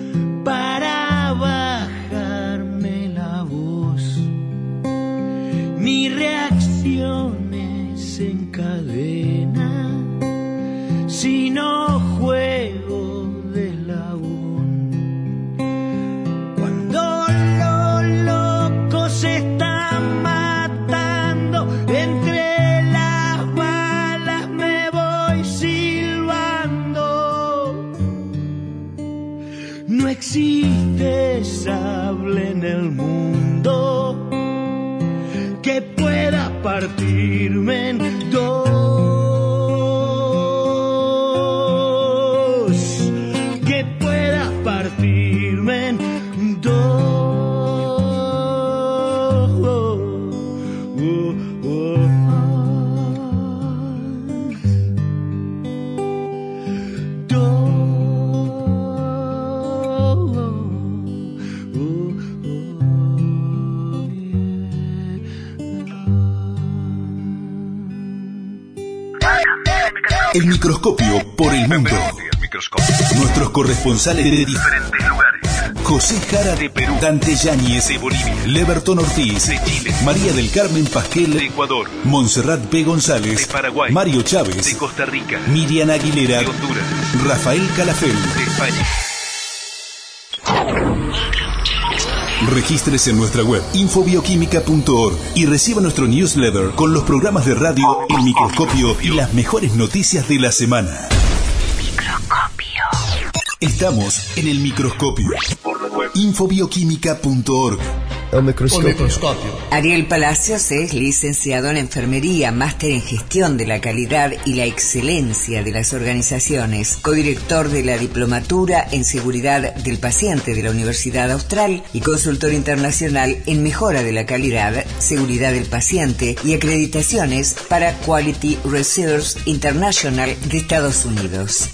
S11: para bajarme la voz, No existe sable en el mundo que pueda partirme en dos, que pueda partirme en dos.
S1: El microscopio por el mundo. Nuestros corresponsales de diferentes lugares. José Jara de Perú, Dante Yáñez de Bolivia, Leverton Ortiz de Chile, María del Carmen Pasquel de Ecuador, Montserrat P. González de Paraguay, Mario Chávez de Costa Rica, Miriam Aguilera de Honduras, Rafael Calafel de España. Regístrese en nuestra web infobioquímica.org y reciba nuestro newsletter con los programas de radio, el microscopio y las mejores noticias de la semana. Microscopio. Estamos en el microscopio. Por la web infobioquímica.org.
S2: El microscopio.
S3: Ariel Palacios es licenciado en Enfermería, máster en Gestión de la Calidad y la Excelencia de las Organizaciones, codirector de la Diplomatura en Seguridad del Paciente de la Universidad Austral y consultor internacional en Mejora de la Calidad, Seguridad del Paciente y acreditaciones para Quality Research International de Estados Unidos.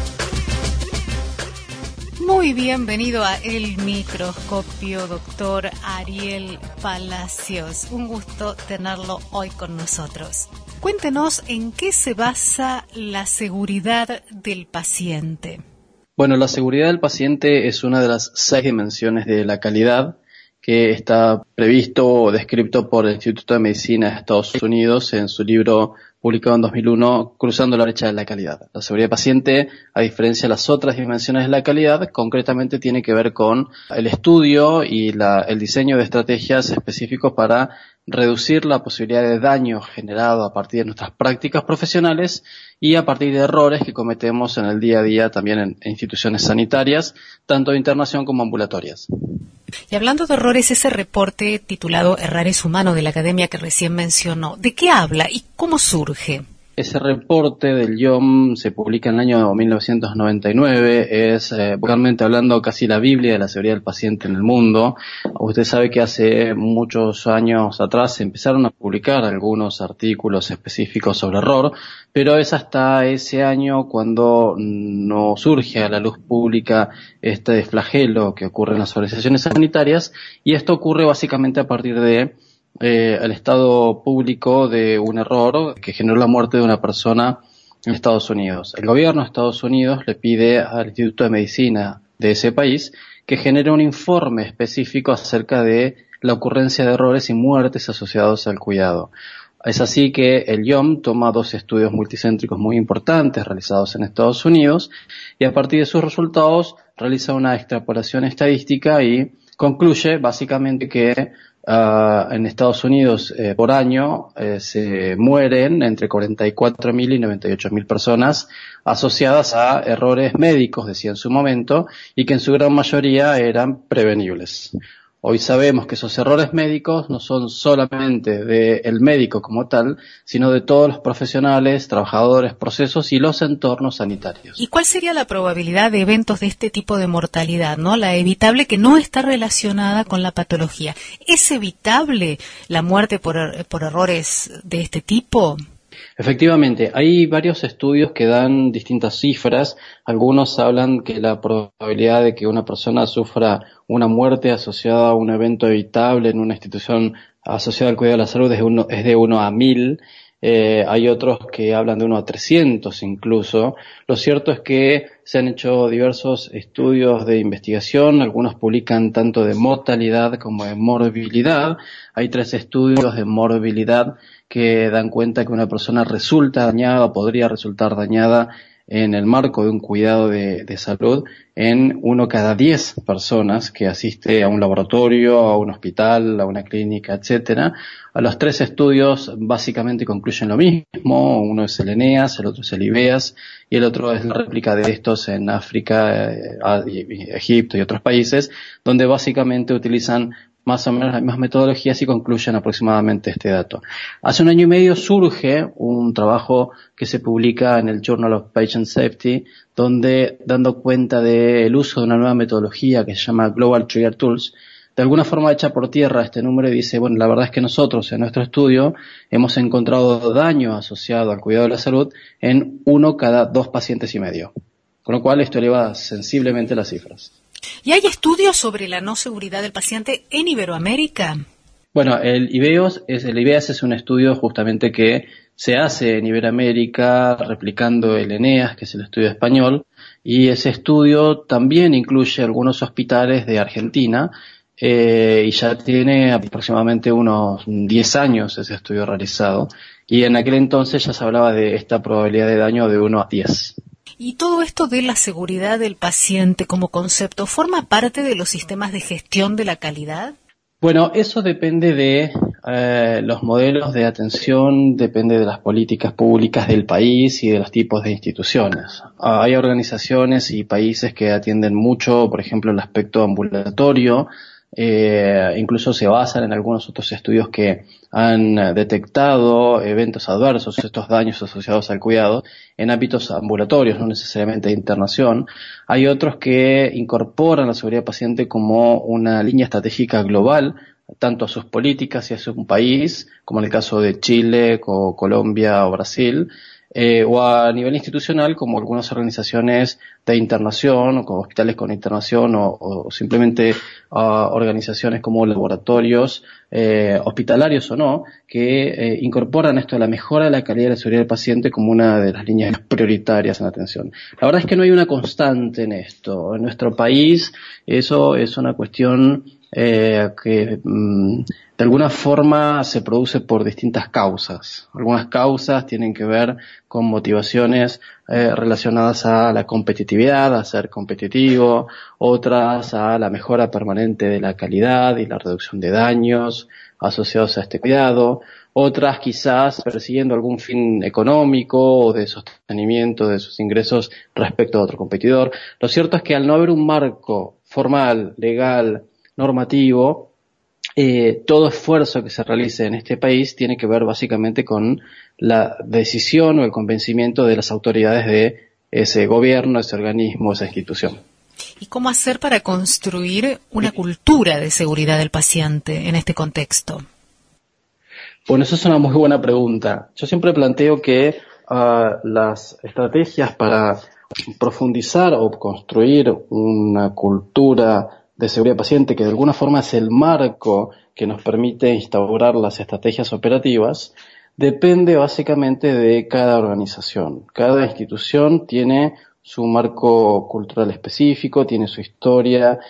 S8: Muy bienvenido a El Microscopio, doctor Ariel Palacios. Un gusto tenerlo hoy con nosotros. Cuéntenos en qué se basa la seguridad del paciente.
S12: Bueno, la seguridad del paciente es una de las 6 dimensiones de la calidad que está previsto o descrito por el Instituto de Medicina de Estados Unidos en su libro publicado en 2001, Cruzando la brecha de la calidad. La seguridad del paciente, a diferencia de las otras dimensiones de la calidad, concretamente tiene que ver con el estudio y el diseño de estrategias específicos para reducir la posibilidad de daño generado a partir de nuestras prácticas profesionales y a partir de errores que cometemos en el día a día también en instituciones sanitarias, tanto de internación como ambulatorias.
S8: Y hablando de errores, ese reporte titulado Errar es humano de la academia que recién mencionó, ¿de qué habla y cómo surge?
S12: Ese reporte del IOM se publica en el año 1999, es vocalmente hablando casi la Biblia de la seguridad del paciente en el mundo. Usted sabe que hace muchos años atrás se empezaron a publicar algunos artículos específicos sobre error, pero es hasta ese año cuando no surge a la luz pública este flagelo que ocurre en las organizaciones sanitarias, y esto ocurre básicamente a partir de el estado público de un error que generó la muerte de una persona en Estados Unidos. El gobierno de Estados Unidos le pide al Instituto de Medicina de ese país que genere un informe específico acerca de la ocurrencia de errores y muertes asociados al cuidado. Es así que el IOM toma 2 estudios multicéntricos muy importantes realizados en Estados Unidos y a partir de sus resultados realiza una extrapolación estadística y concluye básicamente que en Estados Unidos por año se mueren entre 44.000 y 98.000 personas asociadas a errores médicos, decía en su momento, y que en su gran mayoría eran prevenibles. Hoy sabemos que esos errores médicos no son solamente del médico como tal, sino de todos los profesionales, trabajadores, procesos y los entornos sanitarios.
S8: ¿Y cuál sería la probabilidad de eventos de este tipo de mortalidad, ¿no? La evitable que no está relacionada con la patología. ¿Es evitable la muerte por errores de este tipo?
S12: Efectivamente, hay varios estudios que dan distintas cifras. Algunos hablan que la probabilidad de que una persona sufra una muerte asociada a un evento evitable en una institución asociada al cuidado de la salud es de 1 a 1000. Hay otros que hablan de 1 a 300 incluso. Lo cierto es que se han hecho diversos estudios de investigación, algunos publican tanto de mortalidad como de morbilidad. Hay 3 estudios de morbilidad que dan cuenta que una persona resulta dañada o podría resultar dañada en el marco de un cuidado de salud en 1 cada 10 personas que asiste a un laboratorio, a un hospital, a una clínica, etcétera. A los 3 estudios básicamente concluyen lo mismo. Uno es el ENEAS, el otro es el IVEAS y el otro es la réplica de estos en África, Egipto y otros países, donde básicamente utilizan más o menos las mismas metodologías y concluyen aproximadamente este dato. Hace 1 año y medio surge un trabajo que se publica en el Journal of Patient Safety, donde, dando cuenta del uso de una nueva metodología que se llama Global Trigger Tools, de alguna forma echa por tierra este número y dice, bueno, la verdad es que nosotros en nuestro estudio hemos encontrado daño asociado al cuidado de la salud en 1 cada 2 pacientes y medio. Con lo cual esto eleva sensiblemente las cifras.
S8: ¿Y hay estudios sobre la no seguridad del paciente en Iberoamérica?
S12: Bueno, el IVEAS es un estudio justamente que se hace en Iberoamérica replicando el ENEAS, que es el estudio español, y ese estudio también incluye algunos hospitales de Argentina, y ya tiene aproximadamente unos 10 años ese estudio realizado, y en aquel entonces ya se hablaba de esta probabilidad de daño de 1 a 10.
S8: ¿Y todo esto de la seguridad del paciente como concepto forma parte de los sistemas de gestión de la calidad?
S12: Bueno, eso depende de los modelos de atención, depende de las políticas públicas del país y de los tipos de instituciones. Hay organizaciones y países que atienden mucho, por ejemplo, el aspecto ambulatorio, incluso se basan en algunos otros estudios que han detectado eventos adversos, estos daños asociados al cuidado, en ámbitos ambulatorios, no necesariamente de internación. Hay otros que incorporan la seguridad del paciente como una línea estratégica global, tanto a sus políticas y a su país, como en el caso de Chile, Colombia o Brasil, o a nivel institucional, como algunas organizaciones de internación, o como hospitales con internación, o simplemente organizaciones como laboratorios, hospitalarios o no, que incorporan esto de la mejora de la calidad de la seguridad del paciente como una de las líneas prioritarias en la atención. La verdad es que no hay una constante en esto. En nuestro país eso es una cuestión que de alguna forma se produce por distintas causas. Algunas causas tienen que ver con motivaciones relacionadas a la competitividad, a ser competitivo, otras a la mejora permanente de la calidad y la reducción de daños asociados a este cuidado, otras quizás persiguiendo algún fin económico o de sostenimiento de sus ingresos respecto a otro competidor. Lo cierto es que al no haber un marco formal, legal, normativo, todo esfuerzo que se realice en este país tiene que ver básicamente con la decisión o el convencimiento de las autoridades de ese gobierno, ese organismo, esa institución.
S8: ¿Y cómo hacer para construir una cultura de seguridad del paciente en este contexto?
S12: Bueno, eso es una muy buena pregunta. Yo siempre planteo que las estrategias para profundizar o construir una cultura de seguridad del paciente, que de alguna forma es el marco que nos permite instaurar las estrategias operativas, depende básicamente de cada organización. Cada institución tiene su marco cultural específico, tiene su historia,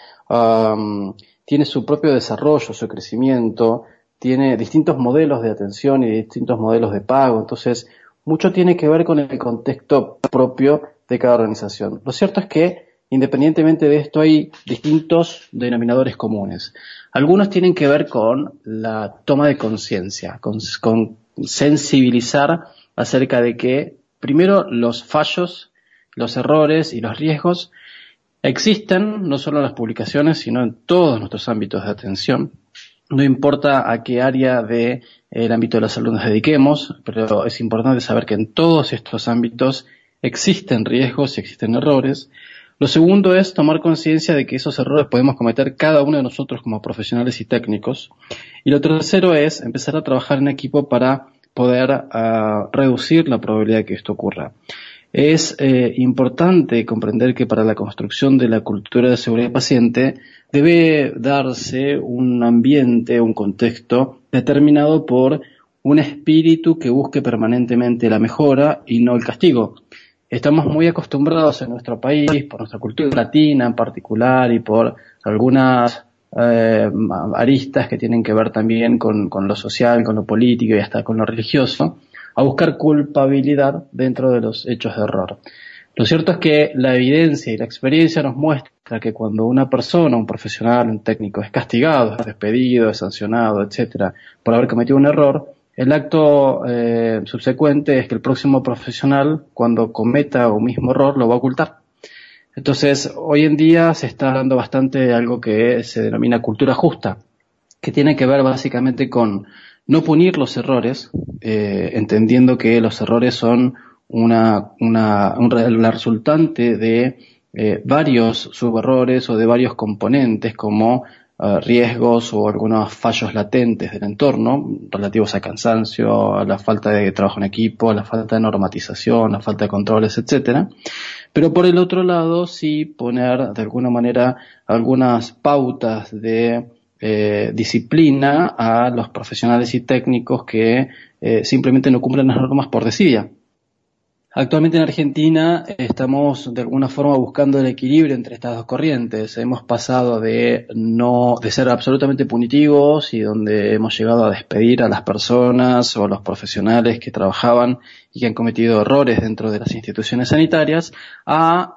S12: tiene su propio desarrollo, su crecimiento, tiene distintos modelos de atención y distintos modelos de pago. Entonces, mucho tiene que ver con el contexto propio de cada organización. Lo cierto es que independientemente de esto hay distintos denominadores comunes. Algunos tienen que ver con la toma de conciencia, con sensibilizar acerca de que, primero, los fallos, los errores y los riesgos existen no solo en las publicaciones, sino en todos nuestros ámbitos de atención. No importa a qué área del ámbito de la salud nos dediquemos, pero es importante saber que en todos estos ámbitos existen riesgos y existen errores. Lo segundo es tomar conciencia de que esos errores podemos cometer cada uno de nosotros como profesionales y técnicos. Y lo tercero es empezar a trabajar en equipo para poder reducir la probabilidad de que esto ocurra. Es importante comprender que para la construcción de la cultura de seguridad del paciente debe darse un ambiente, un contexto determinado por un espíritu que busque permanentemente la mejora y no el castigo. Estamos muy acostumbrados en nuestro país, por nuestra cultura latina en particular y por algunas aristas que tienen que ver también con lo social, con lo político y hasta con lo religioso, a buscar culpabilidad dentro de los hechos de error. Lo cierto es que la evidencia y la experiencia nos muestra que cuando una persona, un profesional, un técnico es castigado, es despedido, es sancionado, etcétera, por haber cometido un error, el acto subsecuente es que el próximo profesional, cuando cometa un mismo error, lo va a ocultar. Entonces, hoy en día se está hablando bastante de algo que se denomina cultura justa, que tiene que ver básicamente con no punir los errores, entendiendo que los errores son la resultante de varios suberrores o de varios componentes como riesgos o algunos fallos latentes del entorno relativos a cansancio, a la falta de trabajo en equipo, a la falta de normatización, a la falta de controles, etcétera. Pero por el otro lado sí poner de alguna manera algunas pautas de disciplina a los profesionales y técnicos que simplemente no cumplen las normas por desidia. Actualmente en Argentina estamos de alguna forma buscando el equilibrio entre estas dos corrientes. Hemos pasado de ser absolutamente punitivos y donde hemos llegado a despedir a las personas o a los profesionales que trabajaban y que han cometido errores dentro de las instituciones sanitarias a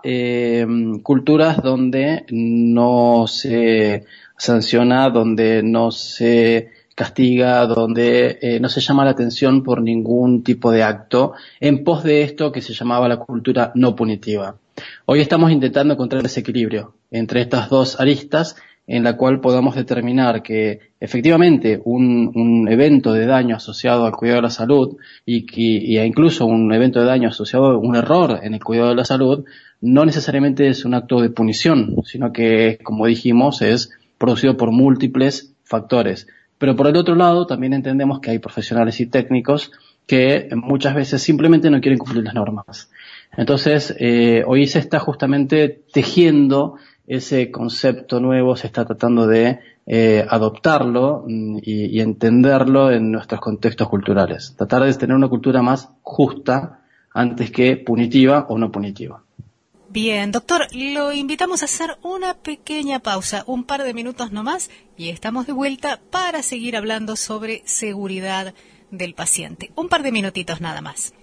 S12: culturas donde no se sanciona, donde no se castiga, donde no se llama la atención por ningún tipo de acto, en pos de esto que se llamaba la cultura no punitiva. Hoy estamos intentando encontrar ese equilibrio entre estas dos aristas, en la cual podamos determinar que efectivamente un evento de daño asociado al cuidado de la salud y incluso un evento de daño asociado a un error en el cuidado de la salud no necesariamente es un acto de punición, sino que, como dijimos, es producido por múltiples factores. Pero por el otro lado también entendemos que hay profesionales y técnicos que muchas veces simplemente no quieren cumplir las normas. Entonces, hoy se está justamente tejiendo ese concepto nuevo, se está tratando de adoptarlo y entenderlo en nuestros contextos culturales. Tratar de tener una cultura más justa antes que punitiva o no punitiva.
S8: Bien, doctor, lo invitamos a hacer una pequeña pausa, un par de minutos nomás, y estamos de vuelta para seguir hablando sobre seguridad del paciente. Un par de minutitos nada más.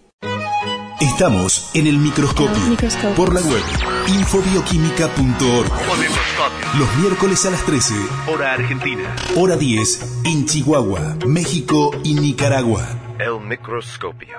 S1: Estamos en el microscopio, por la web, infobioquímica.org. Los miércoles a las 13,
S10: hora argentina.
S1: Hora 10, en Chihuahua, México y Nicaragua.
S10: El microscopio.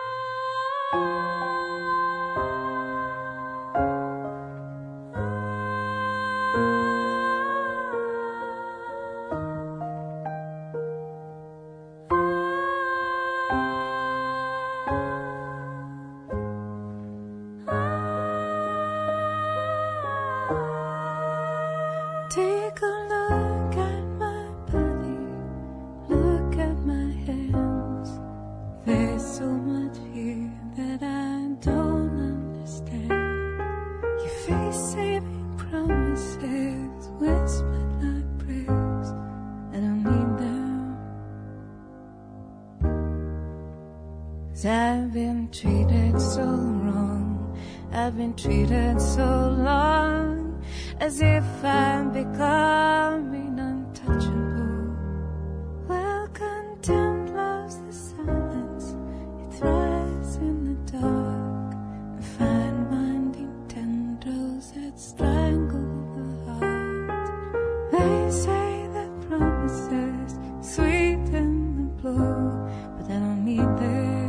S13: I've been treated so wrong, I've been treated so long, as if I'm becoming untouchable. Well, contempt loves the silence, it thrives in the dark, and fine-minding tendrils that strangle the heart. They say that promises sweeten the blow, but I don't need them.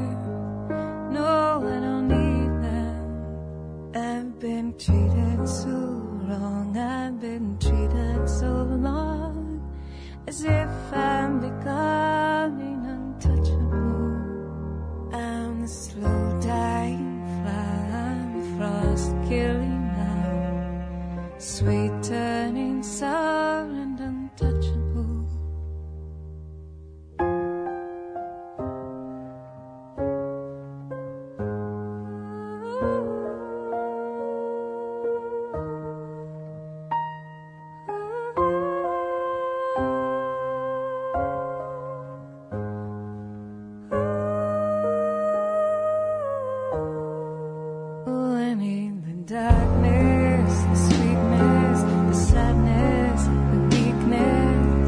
S13: No, I don't need them. I've been treated so wrong, I've been treated so long, as if I'm becoming untouchable. I'm the slow dying fly, I'm the frost killing now, sweet turning sour and untouchable. Darkness, the sweetness, the sadness, the weakness,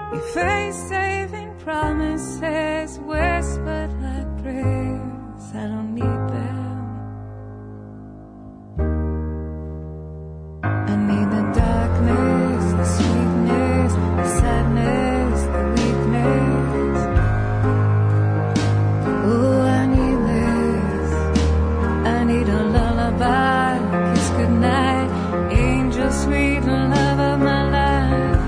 S13: Your face-saving promises whispered like prayers. I don't need them. I need the darkness, the sweetness, the sadness, the weakness. Oh, I need this. I need a lullaby, a kiss goodnight, angel sweet love of my life.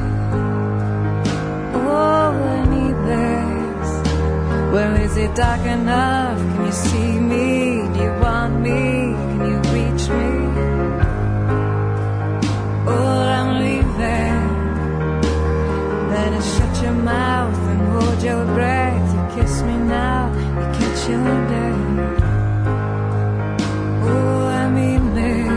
S13: Oh, I need this. Well, is it dark enough? Can you see me? Do you want me? Can you reach me? Oh, I'm leaving. Better shut your mouth and hold your breath. You kiss me now, you catch your death. Oh, I mean this.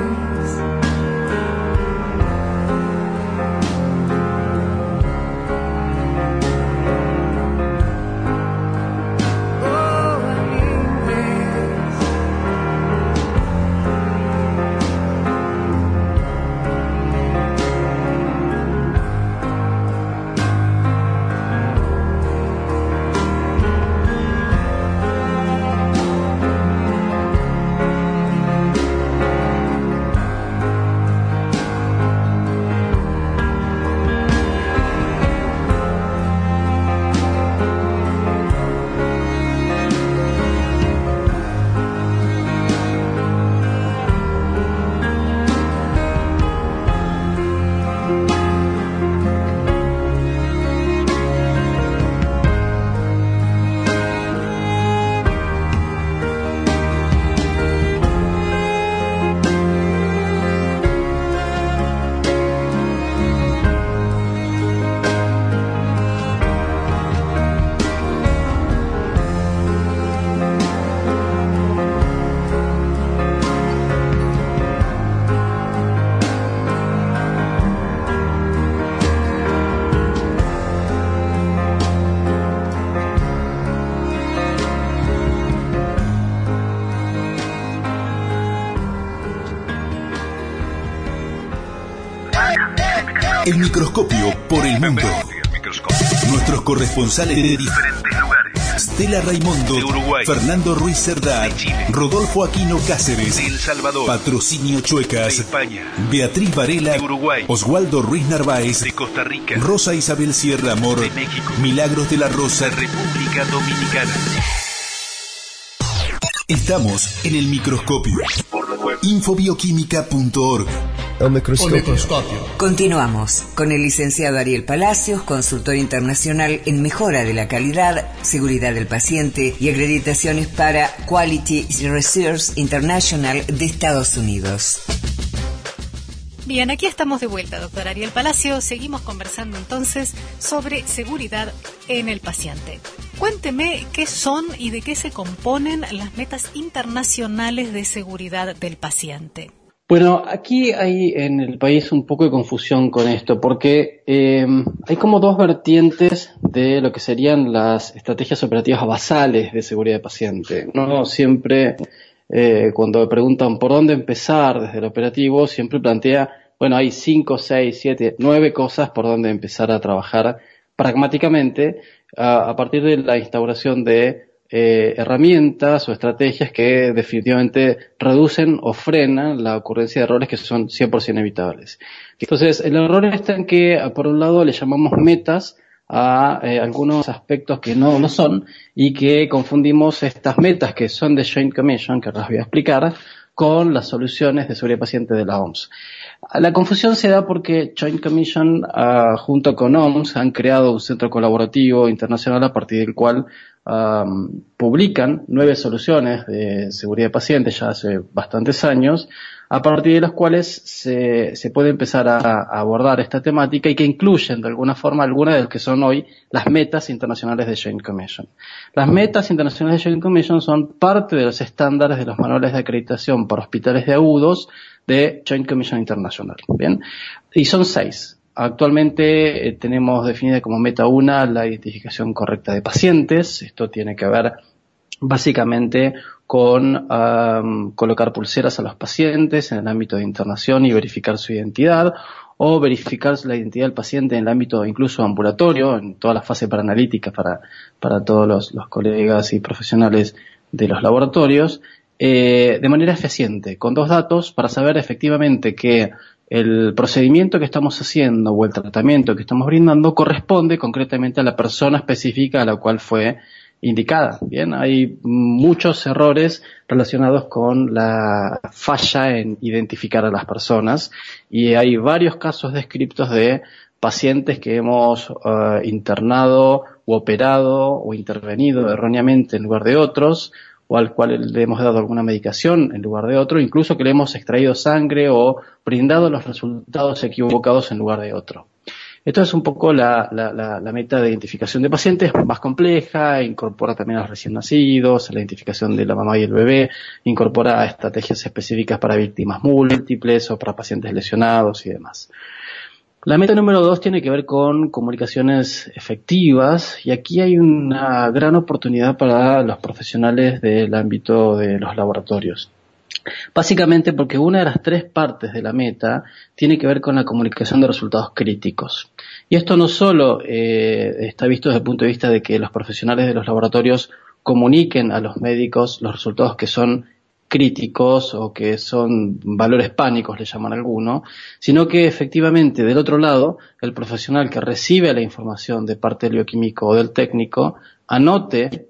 S1: El microscopio por el mundo. Nuestros corresponsales de diferentes lugares. Stella Raimundo, de Uruguay. Fernando Ruiz Cerdá, Rodolfo Aquino Cáceres, de El Salvador. Patrocinio Chuecas, de España. Beatriz Varela, de Uruguay. Oswaldo Ruiz Narváez, de Costa Rica. Rosa Isabel Sierra Amor, de México. Milagros de la Rosa, de República Dominicana. Estamos en el microscopio. Infobioquímica.org.
S2: El microscopio.
S3: Continuamos con el licenciado Ariel Palacios, consultor internacional en mejora de la calidad, seguridad del paciente y acreditaciones para Quality Research International de Estados Unidos.
S8: Bien, aquí estamos de vuelta, doctor Ariel Palacios. Seguimos conversando entonces sobre seguridad en el paciente. Cuénteme qué son y de qué se componen las metas internacionales de seguridad del paciente.
S12: Bueno, aquí hay en el país un poco de confusión con esto, porque hay como dos vertientes de lo que serían las estrategias operativas basales de seguridad del paciente. No siempre, cuando preguntan por dónde empezar desde el operativo, siempre plantea, bueno, hay 5, 6, 7, 9 cosas por donde empezar a trabajar pragmáticamente a partir de la instauración de herramientas o estrategias que definitivamente reducen o frenan la ocurrencia de errores que son 100% evitables. Entonces, el error está en que, por un lado, le llamamos metas a algunos aspectos que no lo son y que confundimos estas metas que son de Joint Commission, que las voy a explicar, con las soluciones de seguridad paciente de la OMS. La confusión se da porque Joint Commission junto con OMS han creado un centro colaborativo internacional a partir del cual publican 9 soluciones de seguridad de pacientes ya hace bastantes años, a partir de las cuales se puede empezar a abordar esta temática y que incluyen de alguna forma algunas de las que son hoy las metas internacionales de Joint Commission. Las metas internacionales de Joint Commission son parte de los estándares de los manuales de acreditación para hospitales de agudos de Joint Commission International. Bien, y son 6. Actualmente tenemos definida como meta 1 la identificación correcta de pacientes. Esto tiene que ver básicamente con colocar pulseras a los pacientes en el ámbito de internación y verificar su identidad, o verificar la identidad del paciente en el ámbito incluso ambulatorio, en toda la fase preanalítica para todos los colegas y profesionales de los laboratorios, de manera eficiente, con 2 datos para saber efectivamente que el procedimiento que estamos haciendo o el tratamiento que estamos brindando corresponde concretamente a la persona específica a la cual fue indicada. Bien, hay muchos errores relacionados con la falla en identificar a las personas y hay varios casos descriptos de pacientes que hemos internado u operado o intervenido erróneamente en lugar de otros, o al cual le hemos dado alguna medicación en lugar de otro, incluso que le hemos extraído sangre o brindado los resultados equivocados en lugar de otro. Esto es un poco la meta de identificación de pacientes más compleja, incorpora también a los recién nacidos, la identificación de la mamá y el bebé, incorpora estrategias específicas para víctimas múltiples o para pacientes lesionados y demás. La meta número 2 tiene que ver con comunicaciones efectivas y aquí hay una gran oportunidad para los profesionales del ámbito de los laboratorios. Básicamente porque una de las 3 partes de la meta tiene que ver con la comunicación de resultados críticos. Y esto no solo está visto desde el punto de vista de que los profesionales de los laboratorios comuniquen a los médicos los resultados que son críticos o que son valores pánicos, le llaman algunos, sino que efectivamente del otro lado el profesional que recibe la información de parte del bioquímico o del técnico anote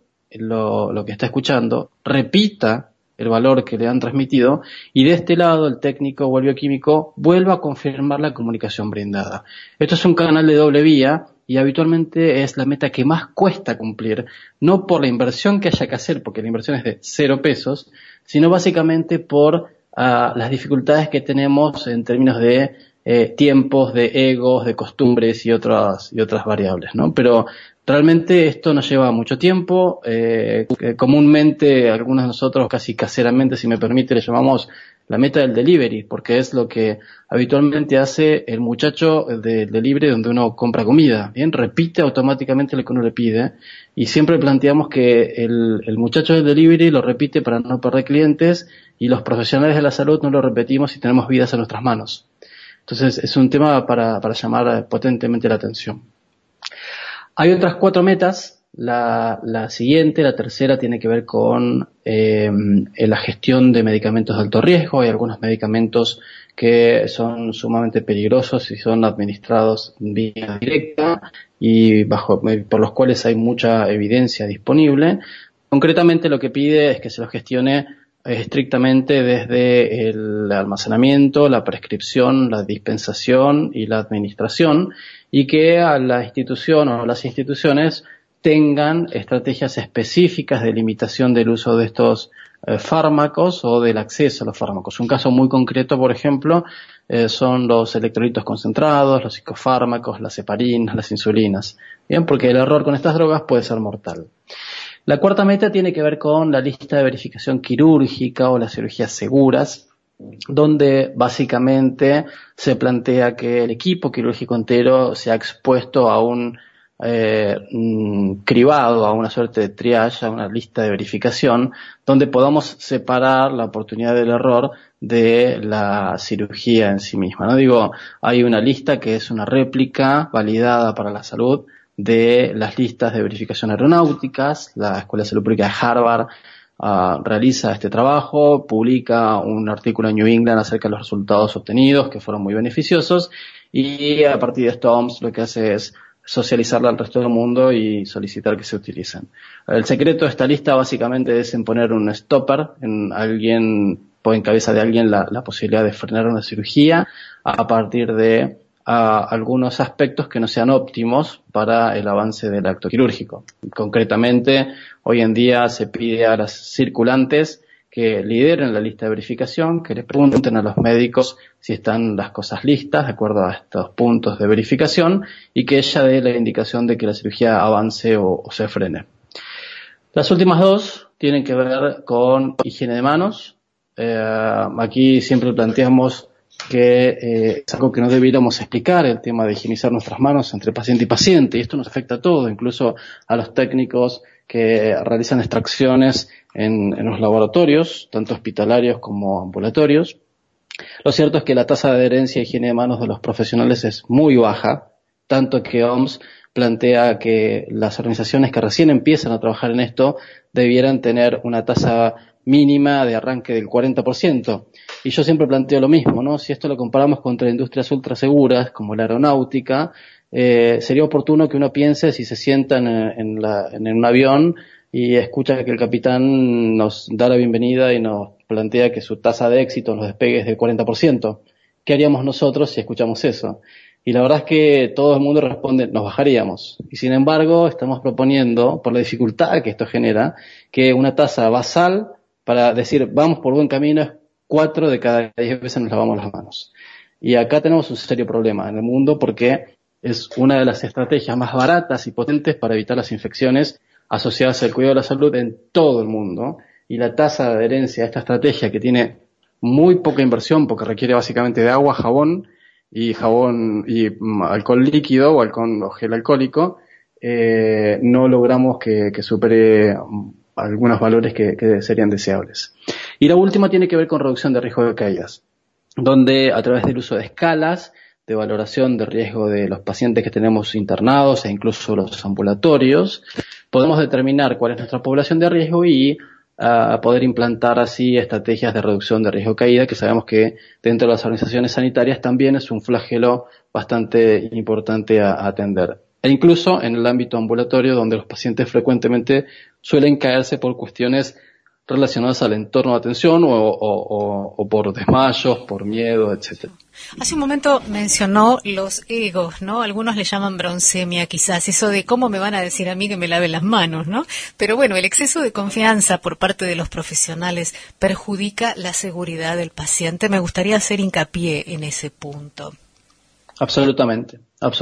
S12: lo que está escuchando, repita el valor que le han transmitido y de este lado el técnico o el bioquímico vuelva a confirmar la comunicación brindada. Esto es un canal de doble vía y habitualmente es la meta que más cuesta cumplir, no por la inversión que haya que hacer, porque la inversión es de 0 pesos, sino básicamente por las dificultades que tenemos en términos de tiempos, de egos, de costumbres y otras variables, ¿no? Pero realmente esto nos lleva mucho tiempo. Comúnmente algunos de nosotros, casi caseramente, si me permite, le llamamos la meta del delivery, porque es lo que habitualmente hace el muchacho del delivery donde uno compra comida. Bien, repite automáticamente lo que uno le pide y siempre planteamos que el muchacho del delivery lo repite para no perder clientes y los profesionales de la salud no lo repetimos si tenemos vidas en nuestras manos. Entonces es un tema para llamar potentemente la atención. Hay otras 4 metas. La siguiente, la tercera, tiene que ver con la gestión de medicamentos de alto riesgo. Hay algunos medicamentos que son sumamente peligrosos y son administrados vía directa y por los cuales hay mucha evidencia disponible. Concretamente lo que pide es que se los gestione estrictamente desde el almacenamiento, la prescripción, la dispensación y la administración, y que a la institución o las instituciones tengan estrategias específicas de limitación del uso de estos fármacos o del acceso a los fármacos. Un caso muy concreto, por ejemplo, son los electrolitos concentrados, los psicofármacos, las heparinas, las insulinas. Bien, porque el error con estas drogas puede ser mortal. La 4ª meta tiene que ver con la lista de verificación quirúrgica o las cirugías seguras, donde básicamente se plantea que el equipo quirúrgico entero se ha expuesto a un cribado, a una suerte de triage, a una lista de verificación, donde podamos separar la oportunidad del error de la cirugía en sí misma, ¿no? Digo, hay una lista que es una réplica validada para la salud de las listas de verificación aeronáuticas. La Escuela de Salud Pública de Harvard realiza este trabajo, publica un artículo en New England acerca de los resultados obtenidos, que fueron muy beneficiosos, y a partir de esto OMS lo que hace es socializarla al resto del mundo y solicitar que se utilicen. El secreto de esta lista básicamente es en poner un stopper en alguien, o en cabeza de alguien, la posibilidad de frenar una cirugía a partir de algunos aspectos que no sean óptimos para el avance del acto quirúrgico. Concretamente, hoy en día se pide a las circulantes que lideren la lista de verificación, que le pregunten a los médicos si están las cosas listas de acuerdo a estos puntos de verificación y que ella dé la indicación de que la cirugía avance o se frene. Las últimas 2 tienen que ver con higiene de manos. Aquí siempre planteamos que es algo que no debiéramos explicar, el tema de higienizar nuestras manos entre paciente y paciente, y esto nos afecta a todo, incluso a los técnicos que realizan extracciones en los laboratorios, tanto hospitalarios como ambulatorios. Lo cierto es que la tasa de adherencia a higiene de manos de los profesionales es muy baja, tanto que OMS plantea que las organizaciones que recién empiezan a trabajar en esto debieran tener una tasa mínima de arranque del 40%. Y yo siempre planteo lo mismo, ¿no? Si esto lo comparamos contra industrias ultra seguras, como la aeronáutica, sería oportuno que uno piense si se sienta en un avión y escucha que el capitán nos da la bienvenida y nos plantea que su tasa de éxito en los despegues es del 40%. ¿Qué haríamos nosotros si escuchamos eso? Y la verdad es que todo el mundo responde, nos bajaríamos. Y sin embargo, estamos proponiendo, por la dificultad que esto genera, que una tasa basal para decir, vamos por buen camino, es 4 de cada 10 veces nos lavamos las manos. Y acá tenemos un serio problema en el mundo porque es una de las estrategias más baratas y potentes para evitar las infecciones asociadas al cuidado de la salud en todo el mundo. Y la tasa de adherencia a esta estrategia, que tiene muy poca inversión porque requiere básicamente de agua, jabón y alcohol líquido o alcohol o gel alcohólico, no logramos que supere algunos valores que serían deseables. Y la última tiene que ver con reducción de riesgo de caídas, donde a través del uso de escalas de valoración de riesgo de los pacientes que tenemos internados e incluso los ambulatorios, podemos determinar cuál es nuestra población de riesgo y poder implantar así estrategias de reducción de riesgo de caída, que sabemos que dentro de las organizaciones sanitarias también es un flagelo bastante importante a atender. E incluso en el ámbito ambulatorio, donde los pacientes frecuentemente suelen caerse por cuestiones relacionadas al entorno de atención o por desmayos, por miedo, etcétera.
S8: Hace un momento mencionó los egos, ¿no? Algunos le llaman broncemia, quizás, eso de cómo me van a decir a mí que me lave las manos, ¿no? Pero bueno, el exceso de confianza por parte de los profesionales perjudica la seguridad del paciente. Me gustaría hacer hincapié en ese punto.
S12: Absolutamente.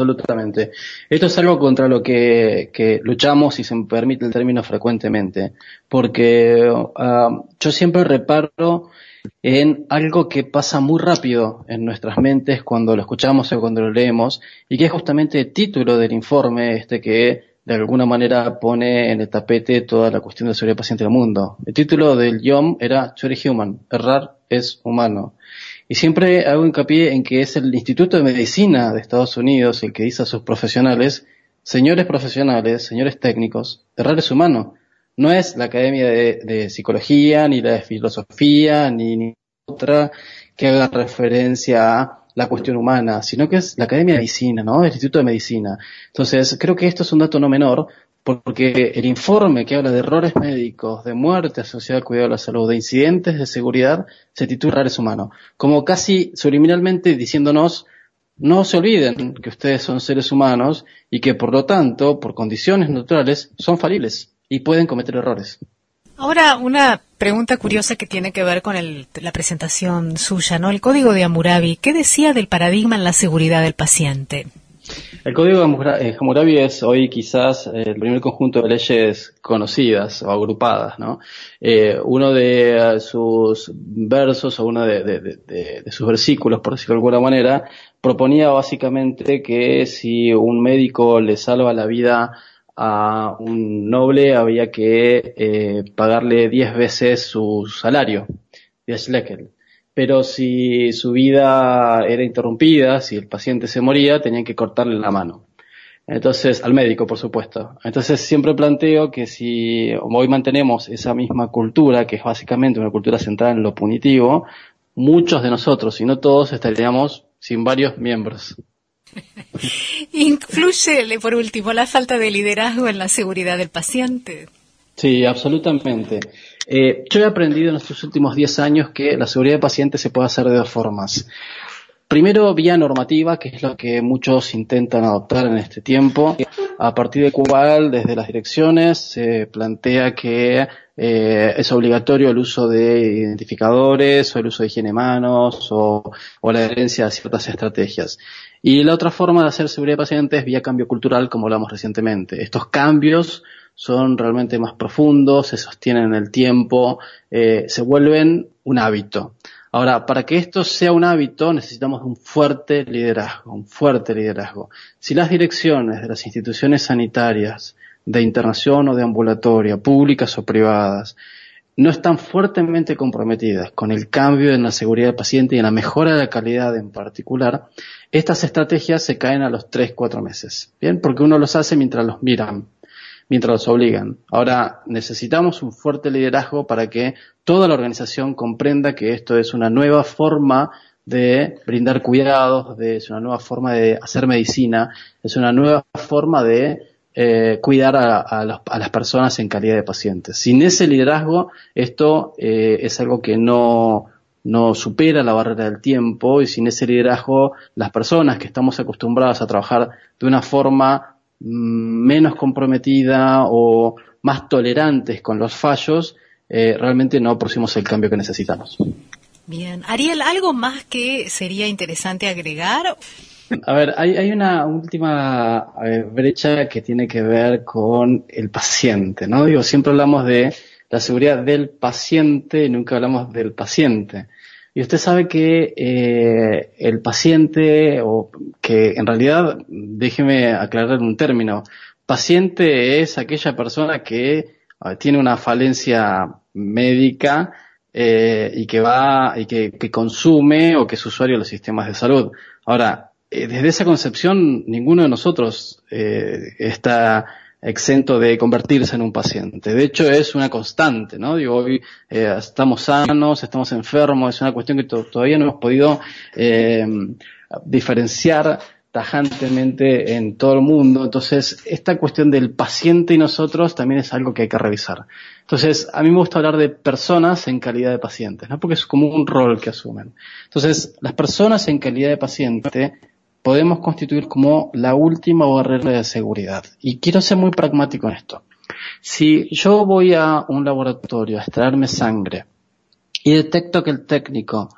S12: Esto es algo contra lo que luchamos, si se me permite el término, frecuentemente, porque yo siempre reparo en algo que pasa muy rápido en nuestras mentes cuando lo escuchamos o cuando lo leemos, y que es justamente el título del informe que de alguna manera pone en el tapete toda la cuestión de seguridad del paciente del mundo. El título del IOM era To be Human, errar es humano. Y siempre hago hincapié en que es el Instituto de Medicina de Estados Unidos el que dice a sus profesionales, señores profesionales, señores técnicos, errar es humano. No es la Academia de Psicología, ni la de Filosofía, ni otra que haga referencia a la cuestión humana, sino que es la Academia de Medicina, ¿no? El Instituto de Medicina. Entonces, creo que esto es un dato no menor, porque el informe que habla de errores médicos, de muerte asociada al cuidado de la salud, de incidentes de seguridad, se titula Errores Humanos, como casi subliminalmente diciéndonos, no se olviden que ustedes son seres humanos y que por lo tanto, por condiciones naturales, son falibles y pueden cometer errores.
S8: Ahora, una pregunta curiosa que tiene que ver con la presentación suya, ¿no? El Código de Hammurabi, ¿qué decía del paradigma en la seguridad del paciente?
S12: El Código de Hammurabi es hoy quizás el primer conjunto de leyes conocidas o agrupadas, ¿no? Uno de sus versos o uno de sus versículos, por decirlo de alguna manera, proponía básicamente que si un médico le salva la vida a un noble, había que pagarle 10 veces su salario, 10 shekel. Pero si su vida era interrumpida, si el paciente se moría, tenían que cortarle la mano. Entonces, al médico, por supuesto. Entonces, siempre planteo que si hoy mantenemos esa misma cultura, que es básicamente una cultura centrada en lo punitivo, muchos de nosotros, y no todos, estaríamos sin varios miembros.
S8: ¿Influye, por último, la falta de liderazgo en la seguridad del paciente?
S12: Sí, absolutamente. Yo he aprendido en estos últimos 10 años que la seguridad del paciente se puede hacer de dos formas. Primero, vía normativa, que es lo que muchos intentan adoptar en este tiempo, a partir de cual desde las direcciones se plantea que es obligatorio el uso de identificadores o el uso de higiene de manos o la adherencia a ciertas estrategias. Y la otra forma de hacer seguridad de pacientes es vía cambio cultural, como hablamos recientemente. Estos cambios son realmente más profundos, se sostienen en el tiempo, se vuelven un hábito. Ahora, para que esto sea un hábito necesitamos un fuerte liderazgo. Si las direcciones de las instituciones sanitarias, de internación o de ambulatoria, públicas o privadas, no están fuertemente comprometidas con el cambio en la seguridad del paciente y en la mejora de la calidad en particular, estas estrategias se caen a los 3-4 meses, ¿bien? Porque uno los hace mientras los miran, mientras los obligan. Ahora, necesitamos un fuerte liderazgo para que toda la organización comprenda que esto es una nueva forma de brindar cuidados, es una nueva forma de hacer medicina, es una nueva forma de cuidar a las personas en calidad de pacientes. Sin ese liderazgo, esto es algo que no supera la barrera del tiempo, y sin ese liderazgo, las personas que estamos acostumbradas a trabajar de una forma menos comprometida o más tolerantes con los fallos, realmente no producimos el cambio que necesitamos.
S8: Bien. Ariel, ¿algo más que sería interesante agregar?
S12: A ver, hay una última brecha que tiene que ver con el paciente, ¿no? Digo, siempre hablamos de la seguridad del paciente y nunca hablamos del paciente. Y usted sabe que el paciente, o que en realidad, déjeme aclarar un término, paciente es aquella persona que tiene una falencia médica y que consume o que es usuario de los sistemas de salud. Ahora, desde esa concepción, ninguno de nosotros está exento de convertirse en un paciente. De hecho, es una constante, ¿no? Digo, hoy estamos sanos, estamos enfermos, es una cuestión que todavía no hemos podido diferenciar tajantemente en todo el mundo. Entonces, esta cuestión del paciente y nosotros también es algo que hay que revisar. Entonces, a mí me gusta hablar de personas en calidad de pacientes, ¿no? Porque es como un rol que asumen. Entonces, las personas en calidad de paciente podemos constituir como la última barrera de seguridad. Y quiero ser muy pragmático en esto. Si yo voy a un laboratorio a extraerme sangre y detecto que el técnico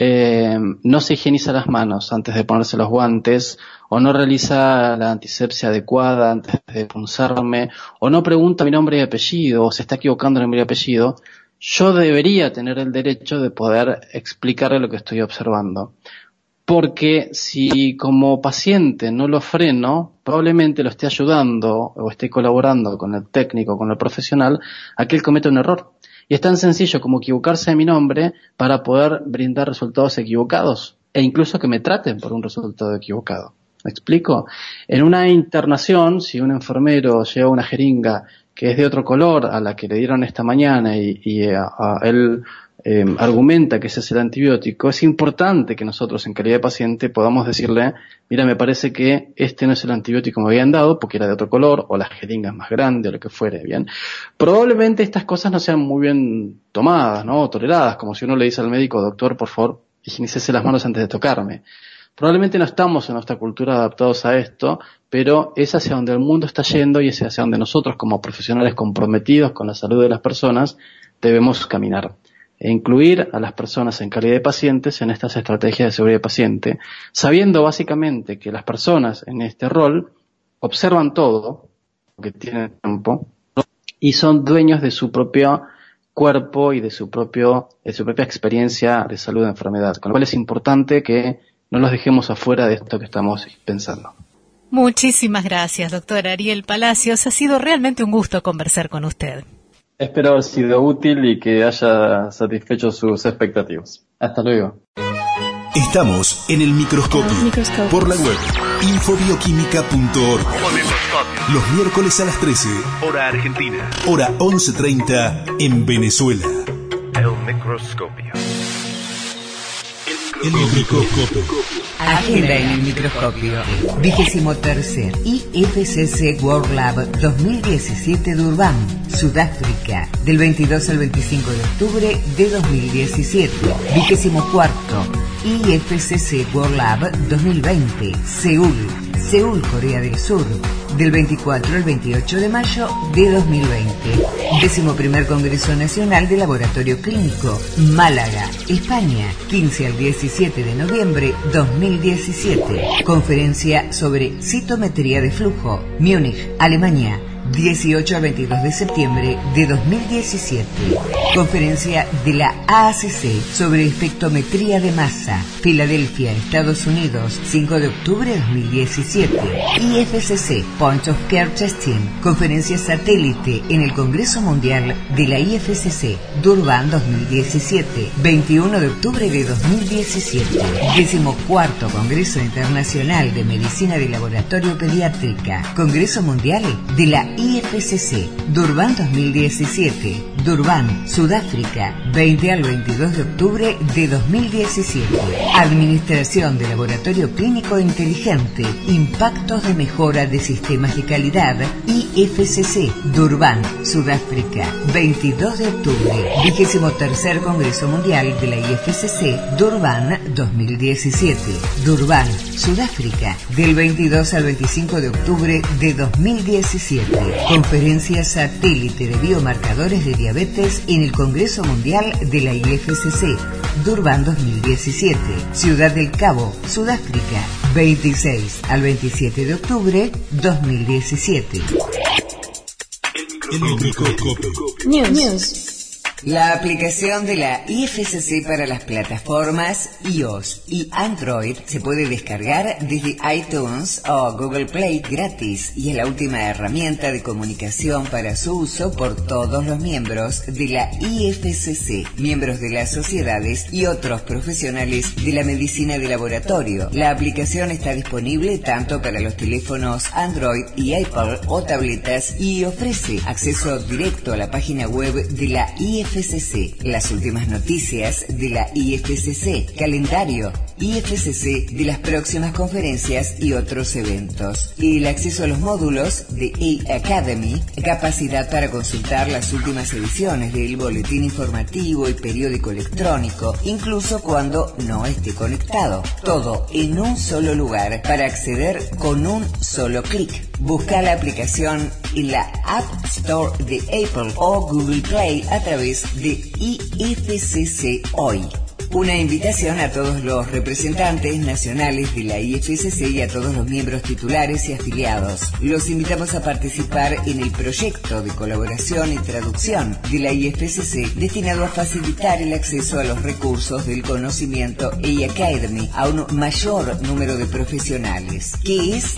S12: no se higieniza las manos antes de ponerse los guantes, o no realiza la antisepsia adecuada antes de punzarme, o no pregunta mi nombre y apellido, o se está equivocando en el nombre y apellido, yo debería tener el derecho de poder explicarle lo que estoy observando. Porque si como paciente no lo freno, probablemente lo esté ayudando o esté colaborando con el técnico, con el profesional, a que él cometa un error. Y es tan sencillo como equivocarse de mi nombre para poder brindar resultados equivocados, e incluso que me traten por un resultado equivocado. ¿Me explico? En una internación, si un enfermero lleva una jeringa que es de otro color a la que le dieron esta mañana y él argumenta que ese es el antibiótico, es importante que nosotros en calidad de paciente podamos decirle, mira, me parece que este no es el antibiótico que me habían dado porque era de otro color, o la jeringa es más grande, o lo que fuere, ¿bien? Probablemente estas cosas no sean muy bien tomadas, ¿no? O toleradas, como si uno le dice al médico, doctor, por favor, higienícese las manos antes de tocarme. Probablemente no estamos en nuestra cultura adaptados a esto, pero es hacia donde el mundo está yendo y es hacia donde nosotros, como profesionales comprometidos con la salud de las personas, debemos caminar. E incluir a las personas en calidad de pacientes en estas estrategias de seguridad de paciente, sabiendo básicamente que las personas en este rol observan todo, porque tienen tiempo, y son dueños de su propio cuerpo y de su propia experiencia de salud de enfermedad, con lo cual es importante que no los dejemos afuera de esto que estamos pensando.
S8: Muchísimas gracias, doctor Ariel Palacios. Ha sido realmente un gusto conversar con usted.
S12: Espero haber sido útil y que haya satisfecho sus expectativas. Hasta luego.
S1: Estamos en el microscopio, por la web infobioquímica.org. Los miércoles a las 13,
S10: hora argentina,
S1: hora 11:30 en Venezuela.
S10: El microscopio.
S1: El microscopio.
S3: Agenda en el microscopio. 23º IFCC World Lab 2017 Durban, Sudáfrica, del 22 al 25 de octubre de 2017. 24º IFCC World Lab 2020 Seúl, Corea del Sur, del 24 al 28 de mayo de 2020. 11º Congreso Nacional de Laboratorio Clínico, Málaga, España, 15 al 17 de noviembre 2017. Conferencia sobre citometría de flujo, Múnich, Alemania, 18 al 22 de septiembre de 2017. Conferencia de la AACC sobre espectrometría de masa. Filadelfia, Estados Unidos, 5 de octubre de 2017. IFCC, Point of Care Testing. Conferencia satélite en el Congreso Mundial de la IFCC, Durban 2017, 21 de octubre de 2017. 14º Congreso Internacional de Medicina de Laboratorio Pediátrica, Congreso Mundial de la IFCC, Durban 2017, Durban, Sudáfrica, 20 al 22 de octubre de 2017. Administración de Laboratorio Clínico Inteligente, Impactos de Mejora de Sistemas de Calidad, IFCC, Durban, Sudáfrica, 22 de octubre, 23º Congreso Mundial de la IFCC, Durban 2017, Durban, Sudáfrica, del 22 al 25 de octubre de 2017. Conferencia satélite de biomarcadores de diabetes en el Congreso Mundial de la IFCC, Durban 2017, Ciudad del Cabo, Sudáfrica, 26 al 27 de octubre 2017.
S1: El microscopio.
S3: News. La aplicación de la IFCC para las plataformas iOS y Android se puede descargar desde iTunes o Google Play gratis y es la última herramienta de comunicación para su uso por todos los miembros de la IFCC, miembros de las sociedades y otros profesionales de la medicina de laboratorio. La aplicación está disponible tanto para los teléfonos Android y Apple o tabletas y ofrece acceso directo a la página web de la IFCC, las últimas noticias de la IFCC, calendario IFCC de las próximas conferencias y otros eventos. El acceso a los módulos de A-Academy, capacidad para consultar las últimas ediciones del boletín informativo y periódico electrónico, incluso cuando no esté conectado. Todo en un solo lugar para acceder con un solo clic. Busca la aplicación en la App Store de Apple o Google Play a través de IFCC Hoy. Una invitación a todos los representantes nacionales de la IFCC y a todos los miembros titulares y afiliados. Los invitamos a participar en el proyecto de colaboración y traducción de la IFCC destinado a facilitar el acceso a los recursos del conocimiento A-Academy a un mayor número de profesionales. ¿Qué es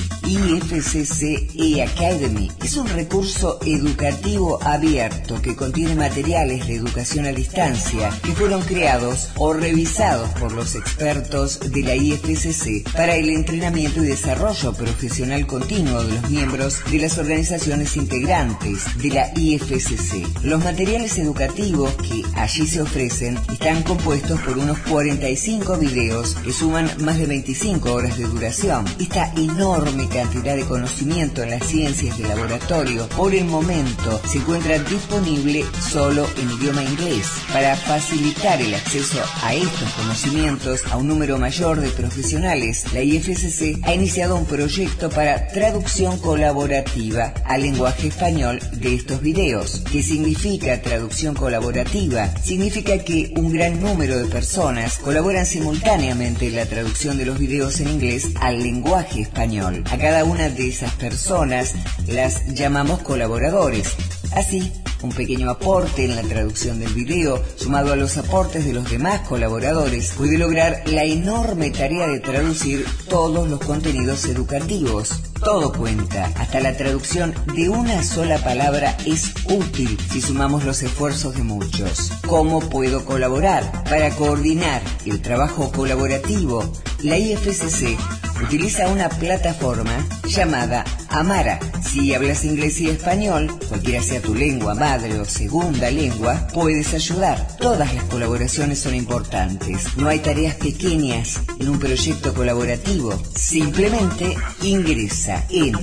S3: IFCC A-Academy? Es un recurso educativo abierto que contiene materiales de educación a distancia que fueron creados o revisados por los expertos de la IFCC para el entrenamiento y desarrollo profesional continuo de los miembros de las organizaciones integrantes de la IFCC. Los materiales educativos que allí se ofrecen están compuestos por unos 45 videos que suman más de 25 horas de duración. Esta enorme cantidad de conocimiento en las ciencias de laboratorio por el momento se encuentra disponible solo en idioma inglés. Para facilitar el acceso a estos conocimientos a un número mayor de profesionales, la IFCC ha iniciado un proyecto para traducción colaborativa al lenguaje español de estos videos. ¿Qué significa traducción colaborativa? Significa que un gran número de personas colaboran simultáneamente en la traducción de los videos en inglés al lenguaje español. A cada una de esas personas las llamamos colaboradores. Así, un pequeño aporte en la traducción del video, sumado a los aportes de los demás colaboradores, puede lograr la enorme tarea de traducir todos los contenidos educativos. Todo cuenta, hasta la traducción de una sola palabra es útil si sumamos los esfuerzos de muchos. ¿Cómo puedo colaborar? Para coordinar el trabajo colaborativo, la IFCC utiliza una plataforma llamada Amara. Si hablas inglés y español, cualquiera sea tu lengua madre o segunda lengua, puedes ayudar. Todas las colaboraciones son importantes. No hay tareas pequeñas en un proyecto colaborativo. Simplemente ingresa en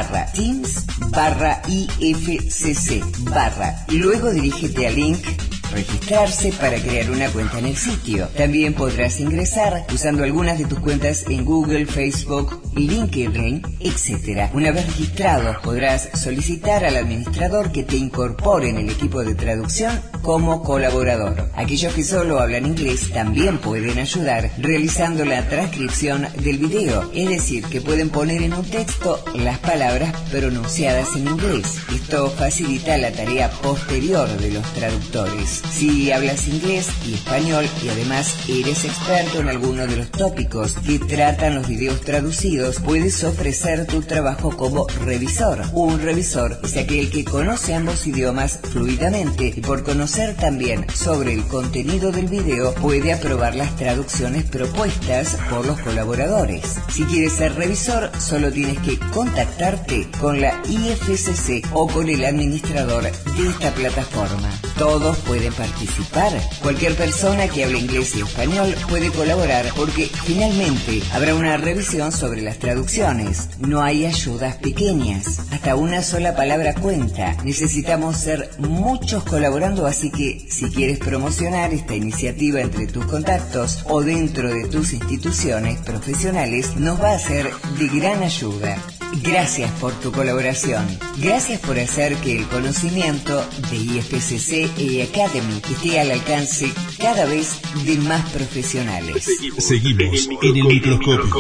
S3: http://amara.org/es/teams/IFCC/ y luego dirígete al link registrarse para crear una cuenta en el sitio. También podrás ingresar usando algunas de tus cuentas en Google, Facebook, LinkedIn, etc. Una vez registrado, podrás solicitar al administrador que te incorpore en el equipo de traducción como colaborador. Aquellos que solo hablan inglés también pueden ayudar realizando la transcripción del video, es decir, que pueden poner en un texto las palabras pronunciadas en inglés. Esto facilita la tarea posterior de los traductores. Si hablas inglés y español y además eres experto en alguno de los tópicos que tratan los videos traducidos, puedes ofrecer tu trabajo como revisor. Un revisor es aquel que conoce ambos idiomas fluidamente y por conocer también sobre el contenido del video puede aprobar las traducciones propuestas por los colaboradores. Si quieres ser revisor, solo tienes que contactarte con la IFCC o con el administrador de esta plataforma. Todos pueden participar. Cualquier persona que hable inglés y español puede colaborar porque finalmente habrá una revisión sobre las traducciones. No hay ayudas pequeñas. Hasta una sola palabra cuenta. Necesitamos ser muchos colaborando, así que si quieres promocionar esta iniciativa entre tus contactos o dentro de tus instituciones profesionales, nos va a ser de gran ayuda. Gracias por tu colaboración. Gracias por hacer que el conocimiento de IFCC y Academy esté al alcance cada vez de más profesionales.
S1: Seguimos en el microscopio.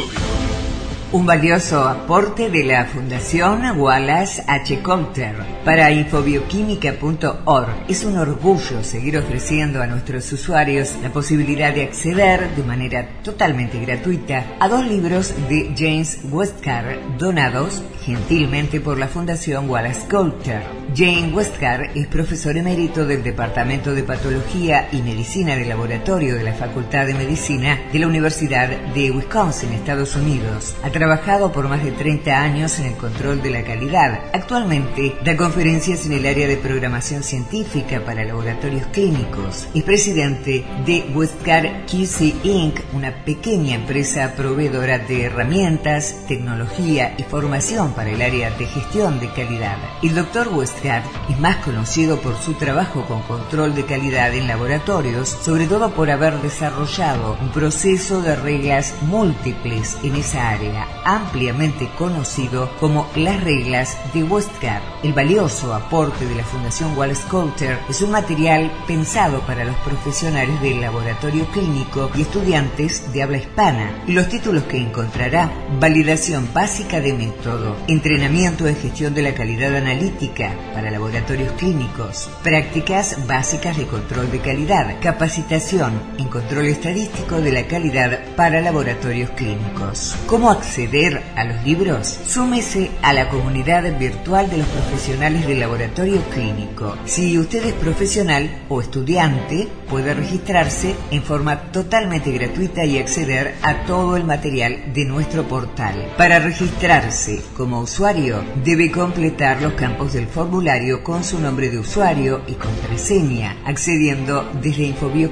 S3: Un valioso aporte de la Fundación Wallace H. Coulter para infobioquímica.org. Es un orgullo seguir ofreciendo a nuestros usuarios la posibilidad de acceder de manera totalmente gratuita a 2 libros de James Westcott donados gentilmente por la Fundación Wallace Coulter. James Westcott es profesor emérito del Departamento de Patología y Medicina del Laboratorio de la Facultad de Medicina de la Universidad de Wisconsin, Estados Unidos. Ha trabajado por más de 30 años en el control de la calidad. Actualmente da conferencias en el área de programación científica para laboratorios clínicos. Es presidente de Westcott QC Inc., una pequeña empresa proveedora de herramientas, tecnología y formación para el área de gestión de calidad. El Dr. Westcott es más conocido por su trabajo con control de calidad en laboratorios, sobre todo por haber desarrollado un proceso de reglas múltiples en esa área, ampliamente conocido como las reglas de Westcott. El valioso aporte de la Fundación Wallace Coulter es un material pensado para los profesionales del laboratorio clínico y estudiantes de habla hispana. Los títulos que encontrará: validación básica de método, entrenamiento en gestión de la calidad analítica para laboratorios clínicos, prácticas básicas de control de calidad, capacitación en control estadístico de la calidad para laboratorios clínicos. ¿Cómo acceder a los libros? Súmese a la comunidad virtual de los profesionales del laboratorio clínico. Si usted es profesional o estudiante, puede registrarse en forma totalmente gratuita y acceder a todo el material de nuestro portal. Para registrarse como usuario, debe completar los campos del formulario con su nombre de usuario y contraseña, accediendo desde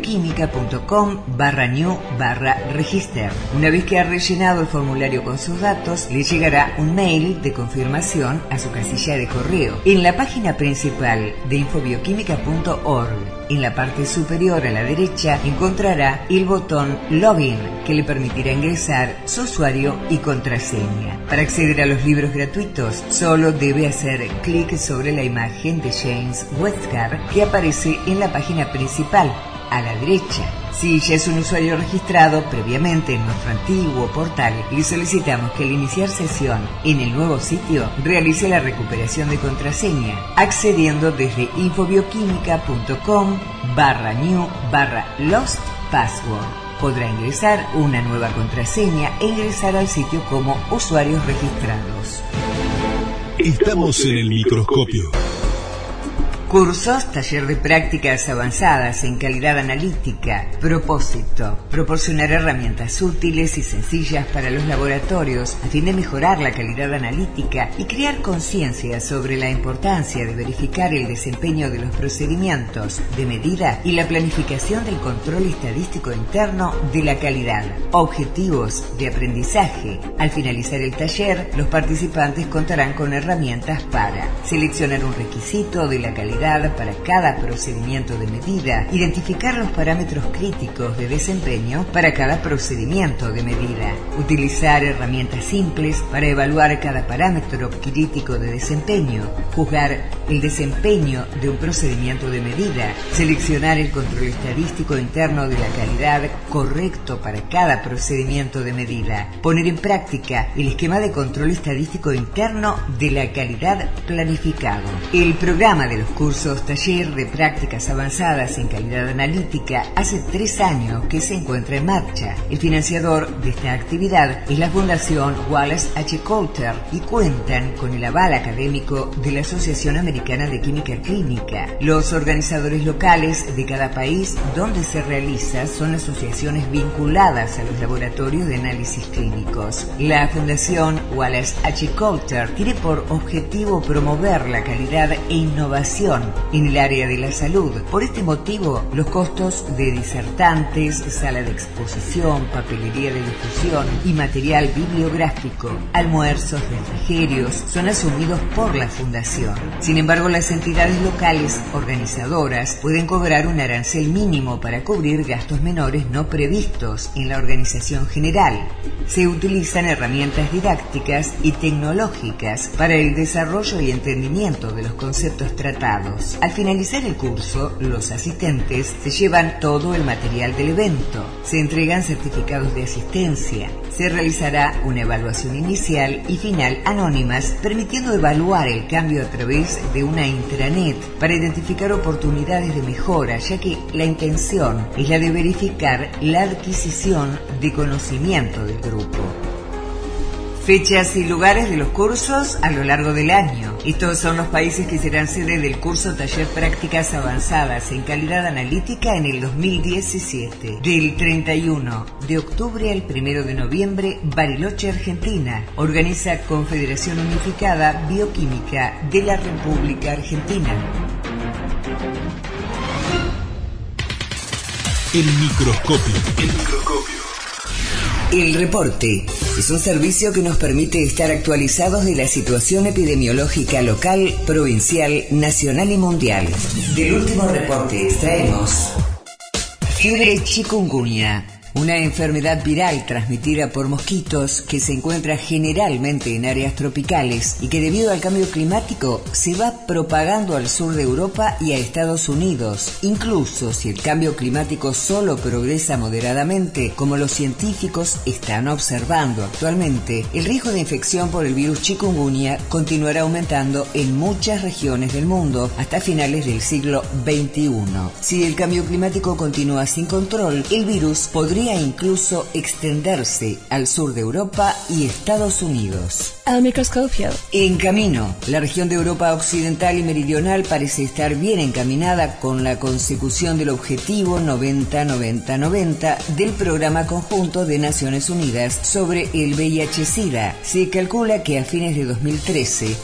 S3: infobioquímica.com/new/register. Una vez que ha rellenado el formulario con sus datos, le llegará un mail de confirmación a su casilla de correo. En la página principal de infobioquímica.org, en la parte superior a la derecha, encontrará el botón Login, que le permitirá ingresar su usuario y contraseña. Para acceder a los libros gratuitos, solo debe hacer clic sobre la imagen de James Westcott que aparece en la página principal, a la derecha. Si ya es un usuario registrado previamente en nuestro antiguo portal, le solicitamos que al iniciar sesión en el nuevo sitio realice la recuperación de contraseña, accediendo desde infobioquímica.com/new/lostpassword. Podrá ingresar una nueva contraseña e ingresar al sitio como usuarios registrados.
S1: Estamos en el microscopio.
S3: Cursos, taller de prácticas avanzadas en calidad analítica. Propósito: proporcionar herramientas útiles y sencillas para los laboratorios a fin de mejorar la calidad analítica y crear conciencia sobre la importancia de verificar el desempeño de los procedimientos de medida y la planificación del control estadístico interno de la calidad. Objetivos de aprendizaje: al finalizar el taller, los participantes contarán con herramientas para seleccionar un requisito de la calidad calidad para cada procedimiento de medida, identificar los parámetros críticos de desempeño para cada procedimiento de medida, utilizar herramientas simples para evaluar cada parámetro crítico de desempeño, juzgar el desempeño de un procedimiento de medida, seleccionar el control estadístico interno de la calidad correcto para cada procedimiento de medida, poner en práctica el esquema de control estadístico interno de la calidad planificado. El programa de los cursos taller de prácticas avanzadas en calidad analítica hace 3 años que se encuentra en marcha. El financiador de esta actividad es la Fundación Wallace H. Coulter y cuentan con el aval académico de la Asociación Americana de Química Clínica. Los organizadores locales de cada país donde se realiza son asociaciones vinculadas a los laboratorios de análisis clínicos. La Fundación Wallace H. Coulter tiene por objetivo promover la calidad e innovación en el área de la salud. Por este motivo, los costos de disertantes, sala de exposición, papelería de difusión y material bibliográfico, almuerzos, refrigerios, son asumidos por la Fundación. Sin embargo, las entidades locales organizadoras pueden cobrar un arancel mínimo para cubrir gastos menores no previstos en la organización general. Se utilizan herramientas didácticas y tecnológicas para el desarrollo y entendimiento de los conceptos tratados. Al finalizar el curso, los asistentes se llevan todo el material del evento. Se entregan certificados de asistencia. Se realizará una evaluación inicial y final anónimas, permitiendo evaluar el cambio a través de una intranet para identificar oportunidades de mejora, ya que la intención es la de verificar la adquisición de conocimiento del grupo. Fechas y lugares de los cursos a lo largo del año. Estos son los países que serán sede del curso Taller Prácticas Avanzadas en Calidad Analítica en el 2017. Del 31 de octubre al 1 de noviembre, Bariloche, Argentina. Organiza Confederación Unificada Bioquímica de la República Argentina.
S1: El microscopio.
S3: El reporte es un servicio que nos permite estar actualizados de la situación epidemiológica local, provincial, nacional y mundial. Del último reporte extraemos: fiebre chikungunya, una enfermedad viral transmitida por mosquitos que se encuentra generalmente en áreas tropicales y que debido al cambio climático se va propagando al sur de Europa y a Estados Unidos. Incluso si el cambio climático solo progresa moderadamente, como los científicos están observando actualmente, el riesgo de infección por el virus chikungunya continuará aumentando en muchas regiones del mundo hasta finales del siglo XXI. Si el cambio climático continúa sin control, el virus podría incluso extenderse al sur de Europa y Estados Unidos.
S2: El microscopio.
S3: En camino, la región de Europa occidental y meridional parece estar bien encaminada con la consecución del objetivo 90-90-90 del Programa Conjunto de Naciones Unidas sobre el VIH-Sida. Se calcula que a fines de 2013,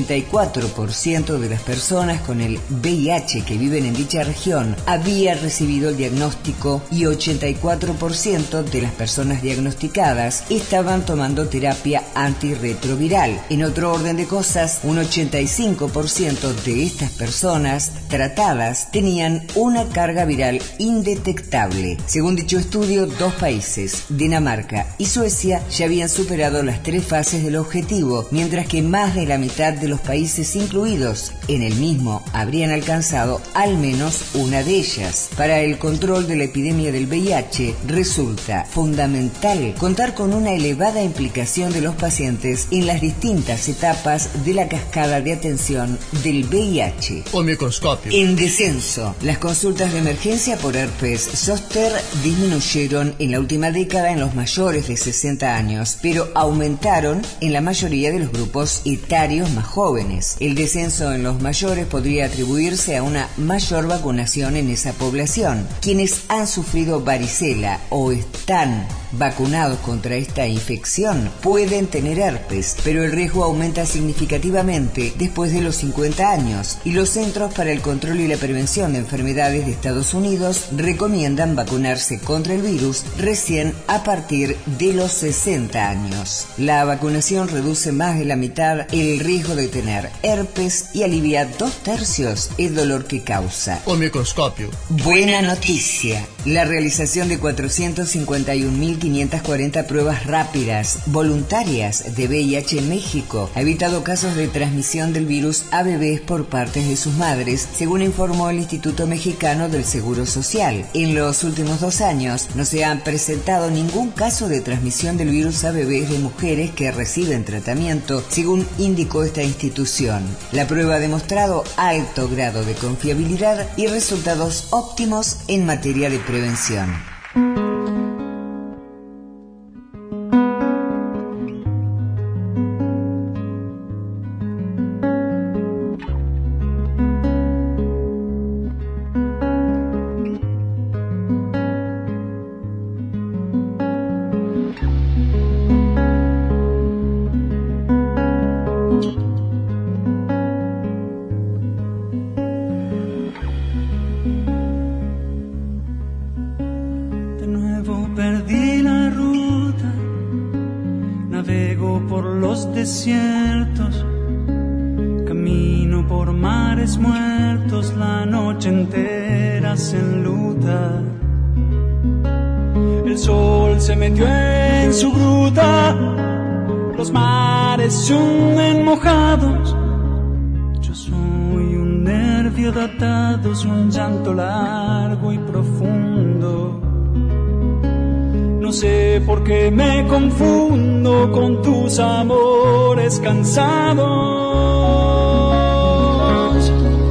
S3: 84% de las personas con el VIH que viven en dicha región había recibido el diagnóstico y 84% de las personas diagnosticadas estaban tomando terapia antirretroviral. En otro orden de cosas, un 85% de estas personas tratadas tenían una carga viral indetectable. Según dicho estudio, 2 países, Dinamarca y Suecia, ya habían superado las 3 fases del objetivo, mientras que más de la mitad de los países incluidos en el mismo habrían alcanzado al menos una de ellas. Para el control de la epidemia del VIH, resulta fundamental contar con una elevada implicación de los pacientes en las distintas etapas de la cascada de atención del VIH.
S2: Un microscopio.
S3: En descenso, las consultas de emergencia por herpes zóster disminuyeron en la última década en los mayores de 60 años, pero aumentaron en la mayoría de los grupos etarios más jóvenes. El descenso en los mayores podría atribuirse a una mayor vacunación en esa población. Quienes han sufrido varicela o están vacunados contra esta infección pueden tener herpes, pero el riesgo aumenta significativamente después de los 50 años y los Centros para el Control y la Prevención de Enfermedades de Estados Unidos recomiendan vacunarse contra el virus recién a partir de los 60 años. La vacunación reduce más de la mitad el riesgo de tener herpes y alivia 2/3 el dolor que causa.
S2: O microscopio.
S3: Buena noticia. La realización de 451.540 pruebas rápidas voluntarias de VIH en México ha evitado casos de transmisión del virus a bebés por partes de sus madres, según informó el Instituto Mexicano del Seguro Social. En los últimos 2 años no se ha presentado ningún caso de transmisión del virus a bebés de mujeres que reciben tratamiento, según indicó esta institución. La prueba ha demostrado alto grado de confiabilidad y resultados óptimos en materia de prevención.
S11: Un llanto largo y profundo. No sé por qué me confundo con tus amores cansados.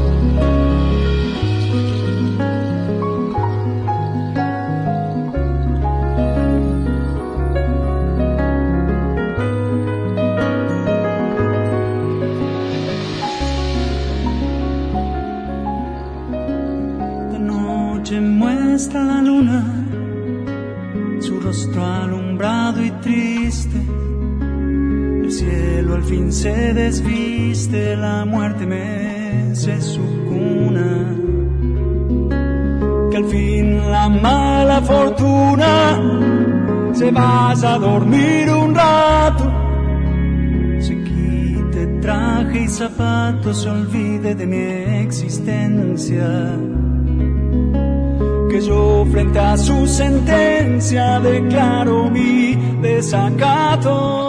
S11: Muestra la luna, su rostro alumbrado y triste. El cielo al fin se desviste, la muerte mece su cuna. Que al fin la mala fortuna se vaya a dormir un rato, se quite traje y zapatos, se olvide de mi existencia. Que yo frente a su sentencia declaro mi desacato.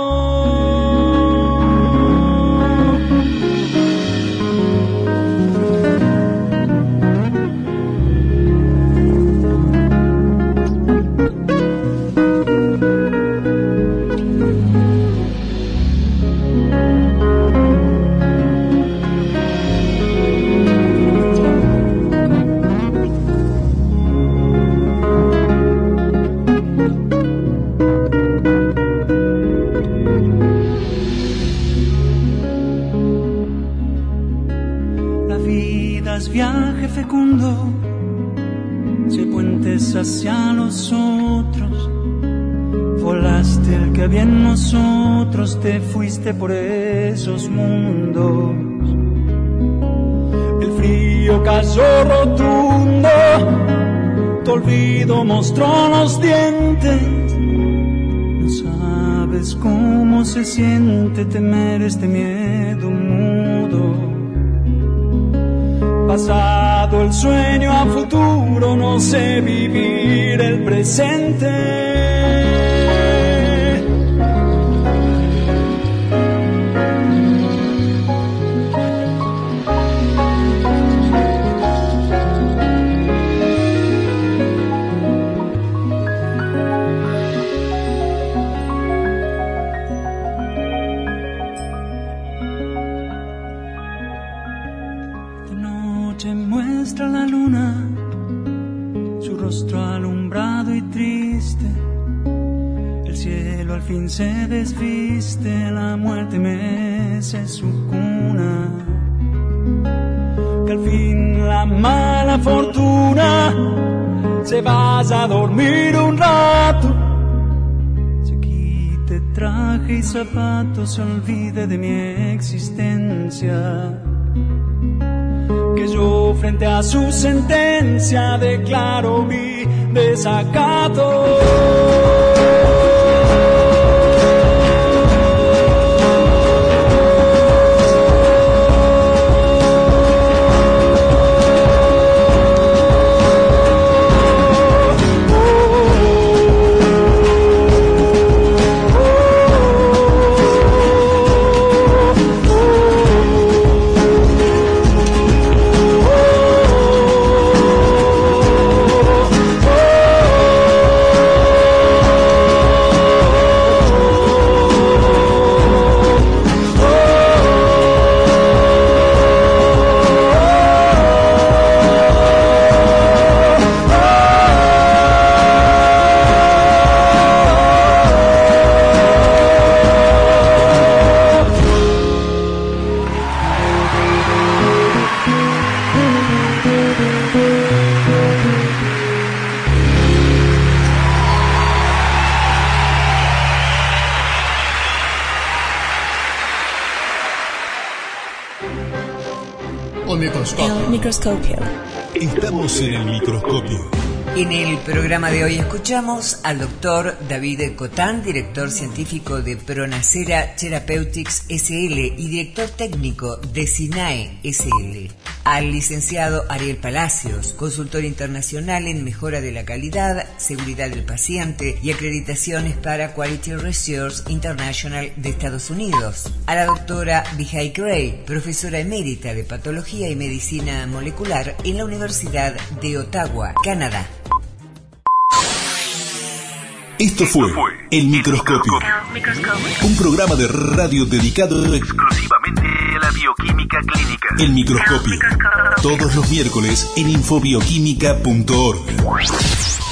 S11: Viaje fecundo, si hay puentes hacia los otros, volaste el que había en nosotros, te fuiste por esos mundos. El frío cayó rotundo, tu olvido mostró los dientes. No sabes cómo se siente temer este miedo mudo. Pasado el sueño a futuro, no sé vivir el presente. Muestra la luna, su rostro alumbrado y triste. El cielo al fin se desviste, la muerte mece su cuna. Que al fin la mala fortuna se vaya a dormir un rato, se quite traje y zapatos, se olvide de mi existencia. Que yo frente a su sentencia declaro mi desacato.
S2: El microscopio.
S1: Estamos en el microscopio.
S3: En el programa de hoy escuchamos al doctor David Cotán, director científico de Pronacera Therapeutics SL y director técnico de SINAE SL. Al licenciado Ariel Palacios, consultor internacional en mejora de la calidad, seguridad del paciente y acreditaciones para Quality Research International de Estados Unidos. A la doctora Vijay Gray, profesora emérita de Patología y Medicina Molecular en la Universidad de Ottawa, Canadá.
S1: Esto fue El Microscopio, un programa de radio dedicado
S10: exclusivamente a la bioquímica clínica.
S1: El Microscopio, todos los miércoles en infobioquímica.org.